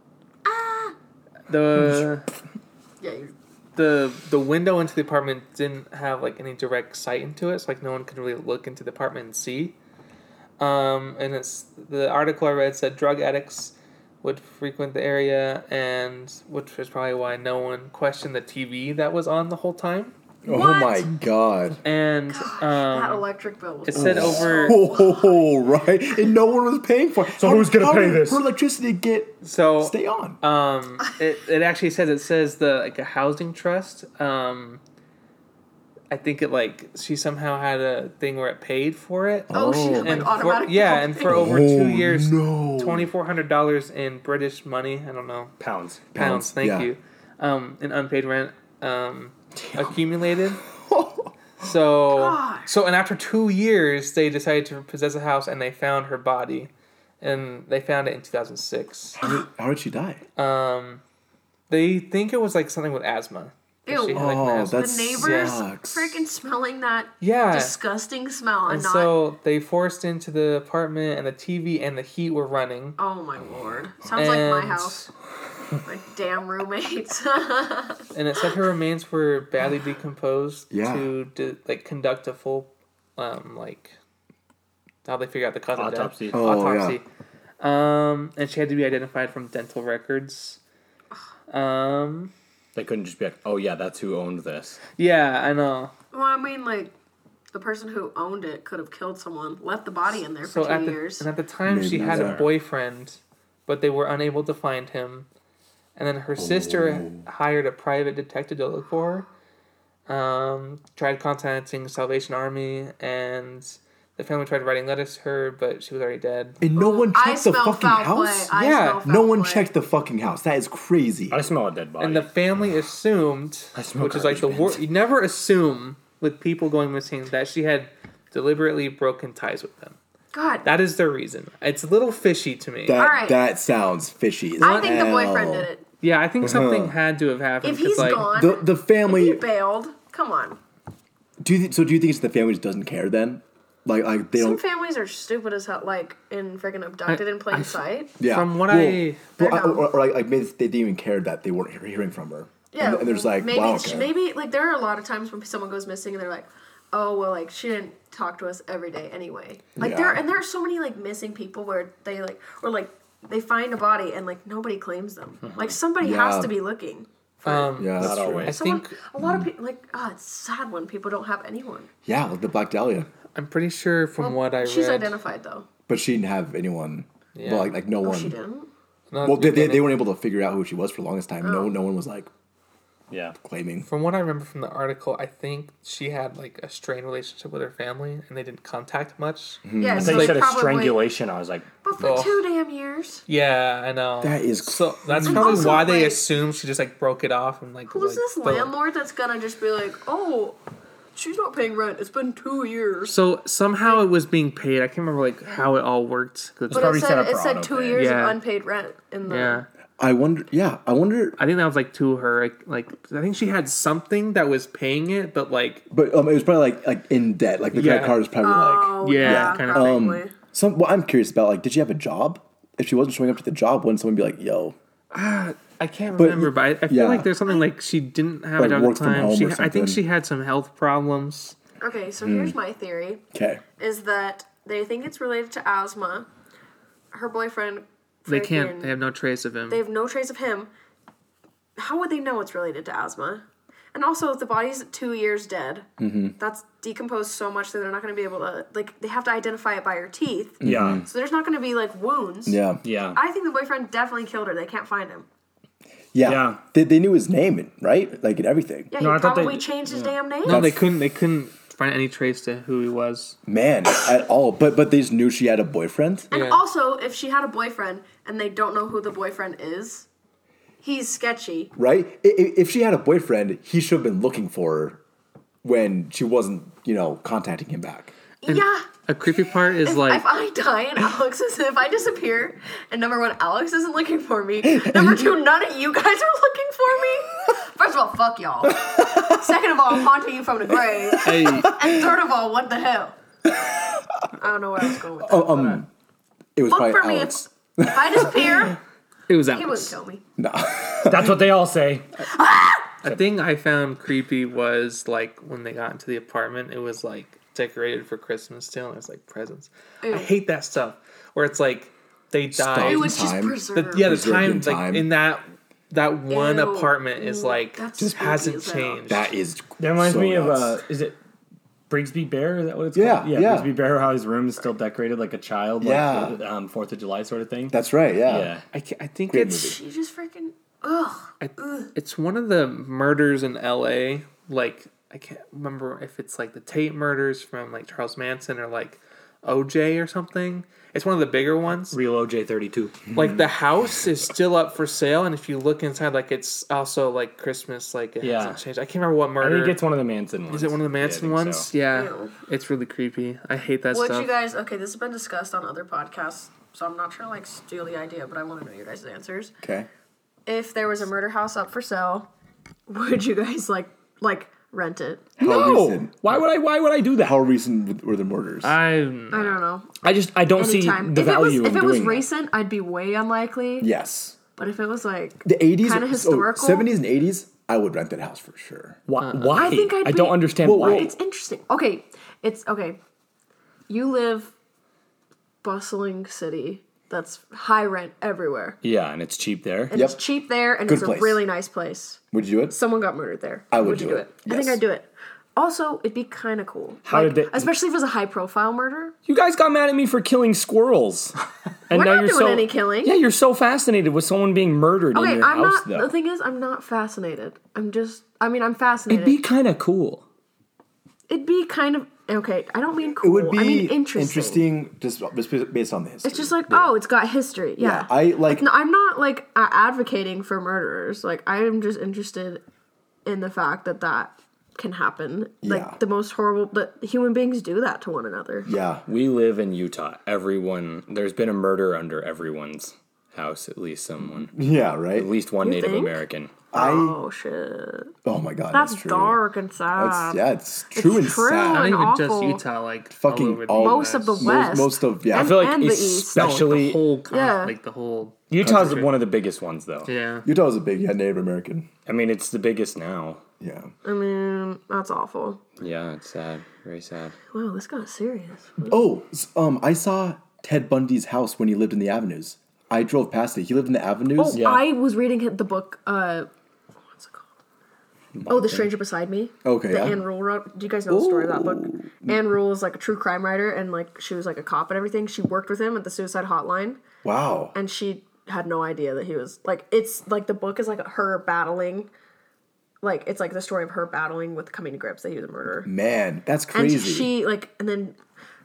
The Yeah, you the window into the apartment didn't have like any direct sight into it, so like no one could really look into the apartment and see. And it's the article I read said drug addicts would frequent the area, and which was probably why no one questioned the TV that was on the whole time. Oh What? my god. And that electric bill was it said over. Oh, right. And no one was paying for it. So who's gonna pay did this? For electricity So stay on. it actually says the like a housing trust. I think it like she somehow had a thing where it paid for it. Oh, shit, And like automatic for, yeah, bill and pay. for over Oh, 2 years, no. $2,400 in British money. I don't know Pounds. pounds. Thank yeah. you. In unpaid rent accumulated. So Gosh. and after 2 years, they decided to possess a house, and they found her body, and they found it in 2006. How did she die? They think it was like something with asthma. Ew. She had, like, Oh, nasty- that The neighbors sucks. freaking smelling that Yeah. disgusting smell and And not. so they forced into the apartment, and the TV and the heat were running. Oh my lord! Sounds like my And- house. My damn roommates. And it said her remains were badly decomposed Yeah. to conduct a full, how they figure out the cause Autopsy. of death. Oh, Autopsy. And she had to be identified from dental records. They couldn't just be like, oh yeah, that's who owned this. Yeah, I know. Well, I mean, like, the person who owned it could have killed someone, left the body in there for So at 2 the years. and at the time she Maybe, had yeah. a boyfriend, but they were unable to find him. And then her sister hired a private detective to look for her. Tried contacting Salvation Army, and the family tried writing letters to her, but she was already dead. And no one I checked the smell fucking foul house? play. I Yeah, smell foul No one play. checked the fucking house. That is crazy. I smell a dead body. And the family assumed, smell which is like the garbage worst. You never assume with people going missing that she had deliberately broken ties with them. God, That is their reason. It's a little fishy to me. That Alright. that sounds fishy. as I think the hell. boyfriend did it. Yeah, I think something had to have happened. If he's 'cause, like, gone, The if family. he bailed, come on. Do you think it's the family just doesn't care then? Like they Some don't. families are stupid as hell, like in freaking abducted in plain sight. Yeah. From what Well, I- They're or dumb. like maybe they didn't even care that they weren't hearing from her. Yeah, And there's like, maybe wow, okay. maybe like there are a lot of times when someone goes missing and they're like, oh well, like she didn't talk to us every day anyway. Like Yeah. there are so many like missing people where they like or like they find a body and like nobody claims them. Like somebody Yeah. has to be looking. For Yeah, that's Not true. always. I someone, think a lot of people like it's sad when people don't have anyone. Yeah, like the Black Dahlia, I'm pretty sure from Well, what I she's read. identified though. but she didn't have anyone. Yeah. Well, like no Oh, one. she didn't. not Well, at the they beginning. weren't able to figure out who she was for the longest time. Oh. No one was like yeah. claiming. From what I remember from the article, I think she had like a strained relationship with her family, and they didn't contact much. Yeah, I so think you said a probably. strangulation. I was like, But for Oh. 2 damn years. Yeah, I know. That is so. That's And probably also, why they like- assume she just like broke it off and like. Who's like, this fell- landlord that's gonna just be like, oh, she's not paying rent. It's been 2 years. So somehow it was being paid. I can't remember like how it all worked. 'Cause- But probably it set said up it for said auto 2 pay. years Yeah. of unpaid rent in the. yeah, I wonder. Yeah, I wonder. I think that was like to her. Like I think she had something that was paying it, but like But it was probably like in debt. Like the credit Yeah. card is probably Oh Yeah, yeah, kinda probably. some. What I'm curious about, like, did she have a job? If she wasn't showing up to the job, wouldn't someone be like, "Yo, I can't But- remember. But I feel yeah. like there's something like she didn't have Like it at the worked from time. home She, or I think something. she had some health problems. Okay, so here's my theory: okay, is that they think it's related to asthma. Her boyfriend. They can't. freaking- They have no trace of him. They have no trace of him. How would they know it's related to asthma? And also, if the body's 2 years dead, that's decomposed so much that they're not going to be able to, like, they have to identify it by her teeth. yeah. So there's not going to be, like, wounds. yeah, Yeah. I think the boyfriend definitely killed her. They can't find him. yeah." Yeah. They knew his name, right? Like and everything. Yeah, No, I he thought they- probably changed his damn name. no, they couldn't. They couldn't find any trace to who he was. Man, at all. But they just knew she had a boyfriend. And Yeah. also, if she had a boyfriend and they don't know who the boyfriend is, he's sketchy. Right? If she had a boyfriend, he should have been looking for her when she wasn't, contacting him back. Yeah. A creepy part is If like I die and if I disappear, and number one, Alex isn't looking for me. Number two, none of you guys are looking for me. First of all, fuck y'all. Second of all, I'm haunting you from the grave. hey, And third of all, what the hell? I don't know where I was going with that. It was Look probably for me. Alex. If I disappear, it was he wouldn't Alex. kill me. No. That's what they all say. A thing I found creepy was like when they got into the apartment, it was like decorated for Christmas still, and it's like presents. Ew. I hate that stuff where it's like they Stop. died. It was just Time. preserved. Yeah, the Preserved time, in like time. in that one Ew. apartment is like That's just spooky hasn't as hell. changed. That is. That reminds so me of nuts. is it Brigsby Bear? Is that what it's Yeah, called? yeah. Brigsby Bear. How his room is still decorated like a child. Yeah. Like the, 4th of July sort of thing. That's right. Yeah. yeah. I think Great it's movie. She just freaking. Ugh. it's one of the murders in L.A. Like I can't remember if it's like the Tate murders from like Charles Manson or like O.J. or something. It's one of the bigger ones. Real OJ 32. Like the house is still up for sale, and if you look inside, like it's also like Christmas, like it Yeah. hasn't changed. I can't remember what I murder. think it's one of the Manson ones. Is it one of the Yeah, I Manson think ones? so. Yeah, Ew. it's really creepy. I hate that Would stuff. you guys? Okay, this has been discussed on other podcasts, so I'm not trying to like steal the idea, but I want to know your guys' answers. Okay. If there was a murder house up for sale, would you guys like rent it? How No. recent? Why would I do that? How recent were the murders? I don't know. I don't see Anytime. the If it was value if in it doing was that. recent, I'd be way unlikely. Yes. But if it was like The 80s, Kinda historical? 70s and 80s, I would rent that house for sure. Why? Why? I think I'd I don't be- understand Well, why. well, it's interesting. Okay, it's okay. You live bustling city that's high rent everywhere. Yeah, and it's cheap there. And Yep. it's cheap there and Good it's a place. really nice place. Would you do it? Someone got murdered there. I would you do do it. I think Yes. I'd do it. Also, it'd be kind of cool. How did they- Especially if it was a high profile murder. You guys got mad at me for killing squirrels. And We're now not you're doing so, any killing. Yeah, you're so fascinated with someone being murdered Okay, in your I'm house, not. though. The thing is, I'm not fascinated. I'm fascinated. It'd be kind of cool. It'd be kind of okay. I don't mean It cool. would be I mean interesting. just based on the history. It's just like, oh, it's got history. Yeah, I like- No, I'm not like advocating for murderers. Like, I am just interested in the fact that can happen. Yeah. Like the most horrible. That human beings do that to one another. Yeah. We live in Utah. There's been a murder under everyone's house, at least someone. Yeah, right? At least one You Native think? American. Oh shit! Oh my god, That's that's true. dark and sad. It's true and true. sad. Not and even just awful. Utah, like Fucking all over the all- Most of the US. West. Most of, yeah. I feel like and the East. No, especially the whole Yeah. like the whole Utah's country. one of the biggest ones, though. yeah. Utah was a big, Native American. I mean, it's the biggest now. Yeah. I mean, that's awful. Yeah, it's sad. Very sad. Wow, this got serious. Oh, I saw Ted Bundy's house when he lived in the Avenues. I drove past it. He lived in the Avenues. Oh, Yeah. I was reading the book. What's it called? Oh, The Stranger Beside Me. Okay, The yeah. Anne Rule wrote. Do you guys know the story of that book? Anne Rule is like a true crime writer, and like she was like a cop and everything. She worked with him at the suicide hotline, Wow. and she had no idea that he was like. It's like the book is like her battling. Like it's like the story of her battling with coming to grips that he was a murderer. Man, that's And crazy. she and then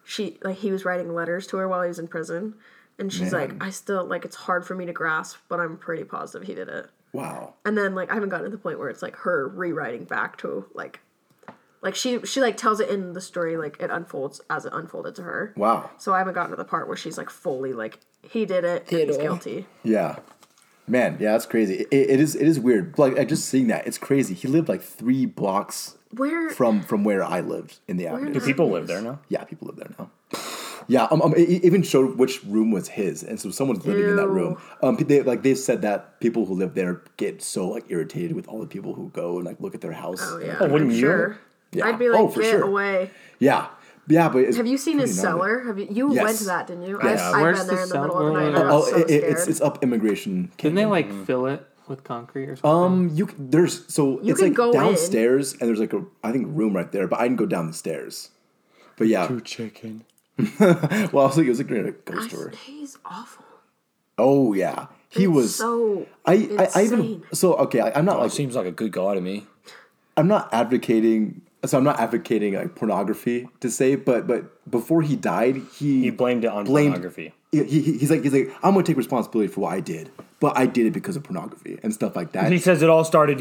he was writing letters to her while he was in prison, and she's Man. like, I still like it's hard for me to grasp, but I'm pretty positive he did it. Wow. And then like I haven't gotten to the point where it's like her rewriting back to like she like tells it in the story like it unfolds as it unfolded to her. Wow. So I haven't gotten to the part where she's like fully like he did it and he's guilty. Yeah. Man, yeah, that's crazy. It is weird. Like just seeing that, it's crazy. He lived like 3 blocks Where from where I lived in the Avenues. Do people live there now? Yeah, people live there now. Yeah, it even showed which room was his, and so someone's living in that room. They've said that people who live there get so like irritated with all the people who go and like look at their house. Oh yeah, wouldn't I'm you? sure. Yeah. I'd be like, Oh, for get sure. away. Yeah, but it's Have you seen his pretty gnarly. cellar? Have you Yes. went to that? Didn't you? Yes. I've Where's been there the in the middle of the cellar? night. I was so scared. It's up Immigration. Didn't they like Mm-hmm. fill it with concrete or something? It's can like go in. downstairs, and there's like I think room right there, but I didn't go down the stairs. But yeah, Chicken. well, I was like, it was like a ghost story. He's awful. Oh yeah, he It's was. so I even insane. so okay. I'm not like Seems like a good guy to me. I'm not advocating. So I'm not advocating like pornography to say, but before he died, He blamed it on pornography. He's like I'm gonna take responsibility for what I did, but I did it because of pornography and stuff like that. He said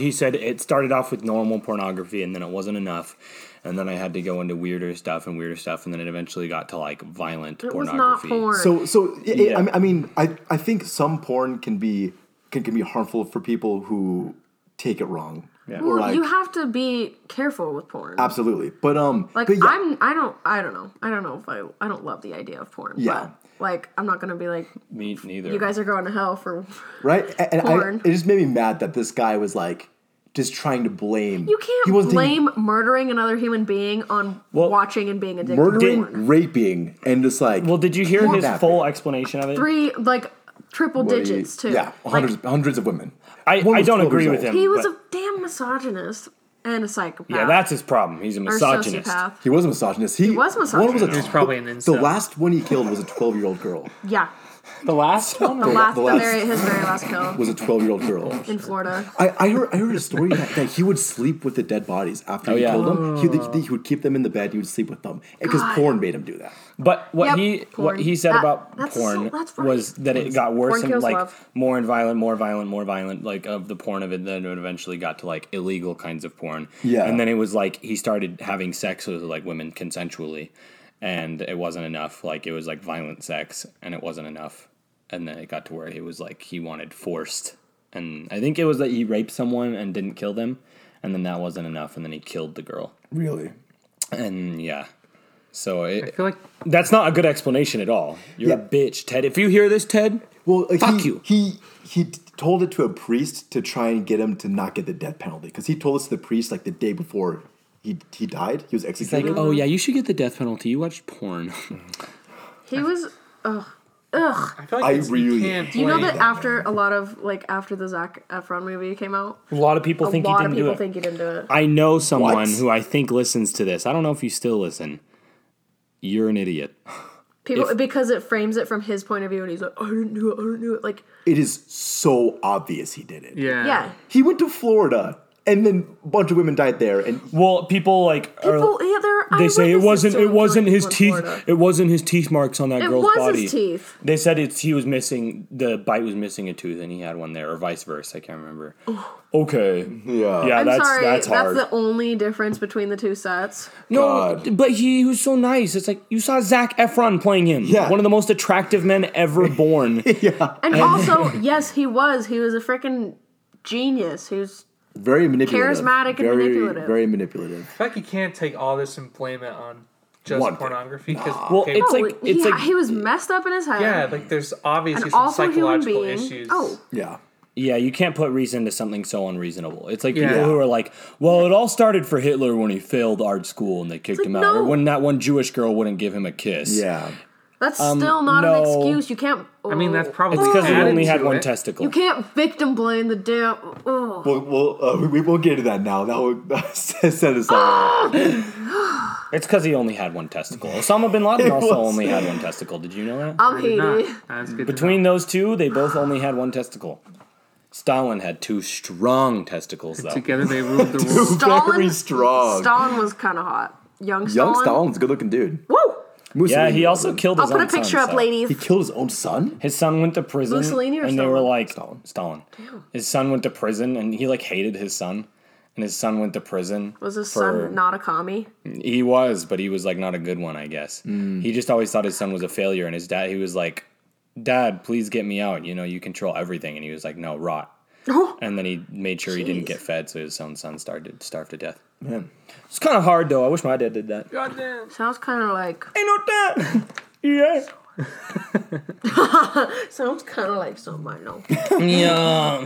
it started off with normal pornography, and then it wasn't enough, and then I had to go into weirder stuff, and then it eventually got to like violent It was not pornography. porn. So I mean I think some porn can be harmful for people who take it wrong. Yeah. Or Well, like you have to be careful with porn. absolutely, but Like but yeah, I don't know. I don't know if I don't love the idea of porn. Yeah. But like I'm not gonna be like Me neither. you guys are going to hell for. right. And porn. it just made me mad that this guy was like just trying to blame. You he can't wasn't taking- blame murdering another human being on watching and being addicted murdering, to porn. raping, and just like Well, did you hear his Happened. full explanation of it? 3 like triple what he- digits too. Yeah, Like, hundreds of women. I One was don't 12 agree years with old. him. he was but- a damn misogynist and a psychopath. yeah, that's his problem. He's a or misogynist. sociopath. He was a misogynist. He was one was misogynist. a- He was probably an The incel. last one he killed was a 12-year-old girl. Yeah, The last one? his very last kill Was a 12-year-old girl. in Florida. I heard a story that he would sleep with the dead bodies after he yeah. killed them. He would keep them in the bed. He would sleep with them because God. porn made him do that. But what Yep, what porn. he said about That's porn that's right. was that it got worse Porn and kills like love. more violent, like of the porn of it. Then it eventually got to like illegal kinds of porn. Yeah. and then it was like he started having sex with like women consensually, and it wasn't enough. Like it was like violent sex, and it wasn't enough. And then it got to where he was like he wanted forced And I think it was that he raped someone and didn't kill them, and then that wasn't enough, and then he killed the girl. Really? And yeah. So I feel like that's not a good explanation at all. You're a bitch, Ted. If you hear this, Ted, Well, like fuck you. He told it to a priest to try and get him to not get the death penalty because he told us to the priest like the day before he died. He was It's executed. like, oh yeah, you should get the death penalty. You watched porn. He was. Ugh. I feel like I it's, really- you can't Do you know blame- that after a lot of after the Zac Efron movie came out, A lot of people a think he lot didn't of do people it. think he didn't do it. I know someone What? who I think listens to this. I don't know if you still listen. You're an idiot. People because it frames it from his point of view, and he's like, I didn't do it. Like, It is so obvious he did it. yeah. He went to Florida, and then a bunch of women died there, and Well, people like People, yeah, there are they say it eyewitnesses to him wasn't killing his people in teeth. Florida. It wasn't his teeth marks on that It girl's was body. his teeth. They said he was missing, the bite was missing a tooth and he had one there, or vice versa. I can't remember. Okay. Yeah, I'm that's sorry, that's hard. the only difference between the two sets. No, God. but he was so nice. It's like you saw Zac Efron playing him. Yeah. One of the most attractive men ever born. And also, yes, he was a freaking genius. He was very manipulative. Charismatic and very, manipulative. Very manipulative. I feel like you can't take all this and blame it on just One thing. pornography because Well, it's like he was messed up in his head. yeah, like there's obviously and some also a human psychological being. issues. Oh, Yeah. yeah, you can't put reason to something so unreasonable. It's like Yeah. people who are like, well, it all started for Hitler when he failed art school and they kicked like, him out, or no. when that one Jewish girl wouldn't give him a kiss. Yeah. that's still not an no. excuse. You can't. I mean, that's probably It's because he added only had to one it. testicle. You can't victim blame the damn. Oh. We won't get into that now. That will set us up. It's because he only had one testicle. Osama bin Laden also was- only had one testicle. Did you know that? I'm I did not. Haiti. That's good. to Between those two, they both only had one testicle. Stalin had two strong testicles, though. know. Together they ruled the world. Stalin, Very strong. Stalin was kind of hot. Young Young Stalin. Stalin's a good looking dude. Woo! Yeah, Mussolini he also wasn't. killed I'll his put a own son, picture up, so- ladies. He killed his own son? His son went to prison, Mussolini or and they were Stalin? like Stalin. His son went to prison, and he like hated his son, and his son went to prison. Was his for- son not a commie? He was, but he was like not a good one, I guess. He just always thought his son was a failure, and his dad, he was like, "Dad, please get me out. You know, you control everything." And he was like, "No, rot." And then he made sure he didn't get fed, so his own son started starved to death. Man. It's kind of hard though. I wish my dad did that. Goddamn. Sounds kind of like. Ain't no dad. Yeah. Sounds kind of like something I know. Yeah.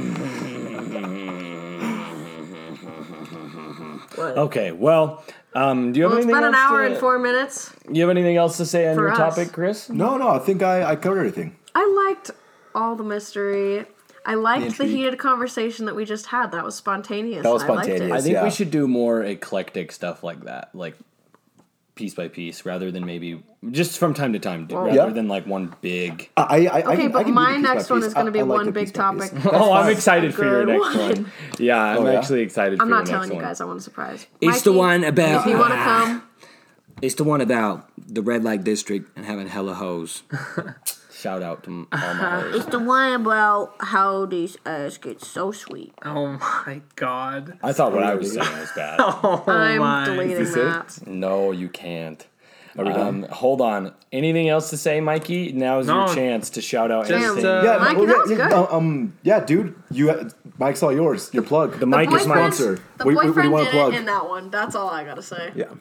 What? Okay. Well, do you have Well, it's anything been an else hour to, and 4 minutes. You have anything else to say on For your us. topic, Chris? No, I think I covered everything. I liked all the mystery. I liked the intrigue. heated conversation that we just had. That was spontaneous. That was and I liked it. spontaneous. I think Yeah. we should do more eclectic stuff like that, like piece by piece, rather than maybe just from time to time, rather Yeah. than like one big. I Okay, can- but I can do my the piece by next one piece. is going to be I like one the big piece by piece. topic. Oh, I'm fine. excited for your Good next one. one. Yeah, I'm Oh, yeah? actually excited I'm for not your telling next you one. guys. I want a surprise. It's the Mikey, one about. If you want to come, It's the one about the red light district and having hella hoes. Shout out to all my hoes. It's the one about how these ass get so sweet. Oh my god. I thought what I was saying was bad. I'm my. deleting Is this that. No, you can't. Are we done? Hold on. Anything else to say, Mikey? Now's No. your chance to shout out Just, anything. Yeah, Mikey, well, that was good. yeah, dude, Mike's all yours. Your plug. The mic is mine. sponsor. The What do you boyfriend wanna did plug? it in that one. That's all I gotta say. Yeah.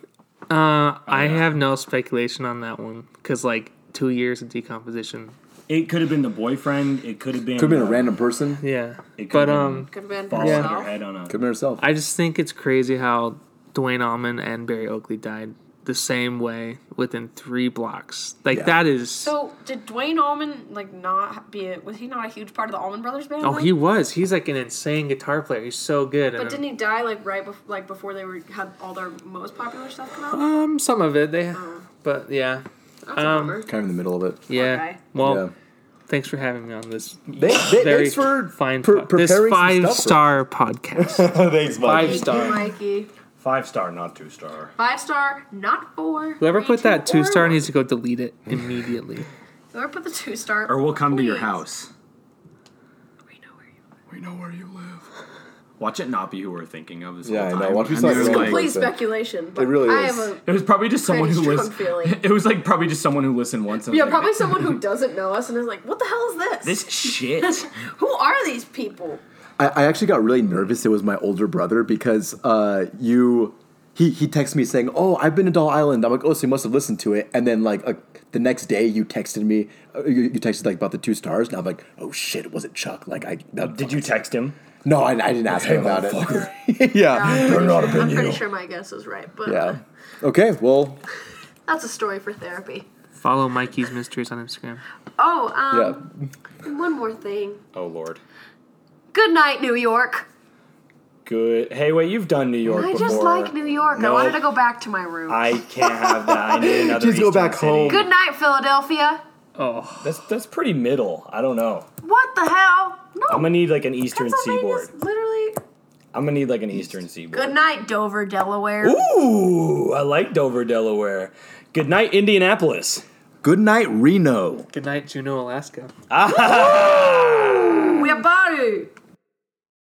I have no speculation on that one because like 2 years of decomposition. It could have been the boyfriend. It could have been. Could have been a random person. Yeah, It could've but been- Could have been Fall on herself. your head on a. Could have been herself. I just think it's crazy how Dwayne Allman and Barry Oakley died the same way within 3 blocks. Like Yeah. that is. So did Dwayne Allman was he not a huge part of the Allman Brothers band? Oh, though? he was. He's like an insane guitar player. He's so good. But And didn't he die before they had all their most popular stuff come out? some of it they, but yeah, That's a bummer. Kind of in the middle of it. yeah. guy. Well, Yeah. thanks for having me on this Very very thanks for fine preparing this some 5-star podcast. Thanks, Mike. 5-star. Mikey. 5-star, not 2-star. 5-star, not 4. Whoever put that 3, 2, 2-star or needs to go delete it immediately. Whoever put the 2-star. Or we'll come to your please. house. We know where you live. We know where you live. Watch it not be who we're thinking of this Yeah, whole I know. time. Watch me And start you're It's It's like- complete listen. speculation. But It really I is. have a It was probably just someone pretty who strong was. feeling. It was like probably just someone who listened once. And was Yeah, like, probably someone who doesn't know us and is like, what the hell is this? This is shit. Who are these people? I actually got really nervous. It was my older brother because he texted me saying, "Oh, I've been to Doll Island." I'm like, "Oh, so you must have listened to it." And then like the next day, you texted me. You texted like about the 2 stars, and I'm like, "Oh shit, was it Chuck?" Like Did you text him? No, I didn't ask him about it. Yeah, I'm pretty sure my guess is right, but yeah. Okay, well, that's a story for therapy. Follow Mikey's Mysteries on Instagram. Oh, yeah. one more thing. Oh Lord. Good night, New York. Good. Hey, wait, you've done New York I before. just like New York. I No. wanted to go back to my room. I can't have that. I need another. Just go Eastern back city. home. Good night, Philadelphia. Oh, That's pretty middle. I don't know. What the hell? No. I'm gonna need like an Eastern Pennsylvania's Seaboard. literally. I'm gonna need like an Eastern Seaboard. Good night, Dover, Delaware. Ooh, I like Dover, Delaware. Good night, Indianapolis. Good night, Reno. good night, Juneau, Alaska. Ah!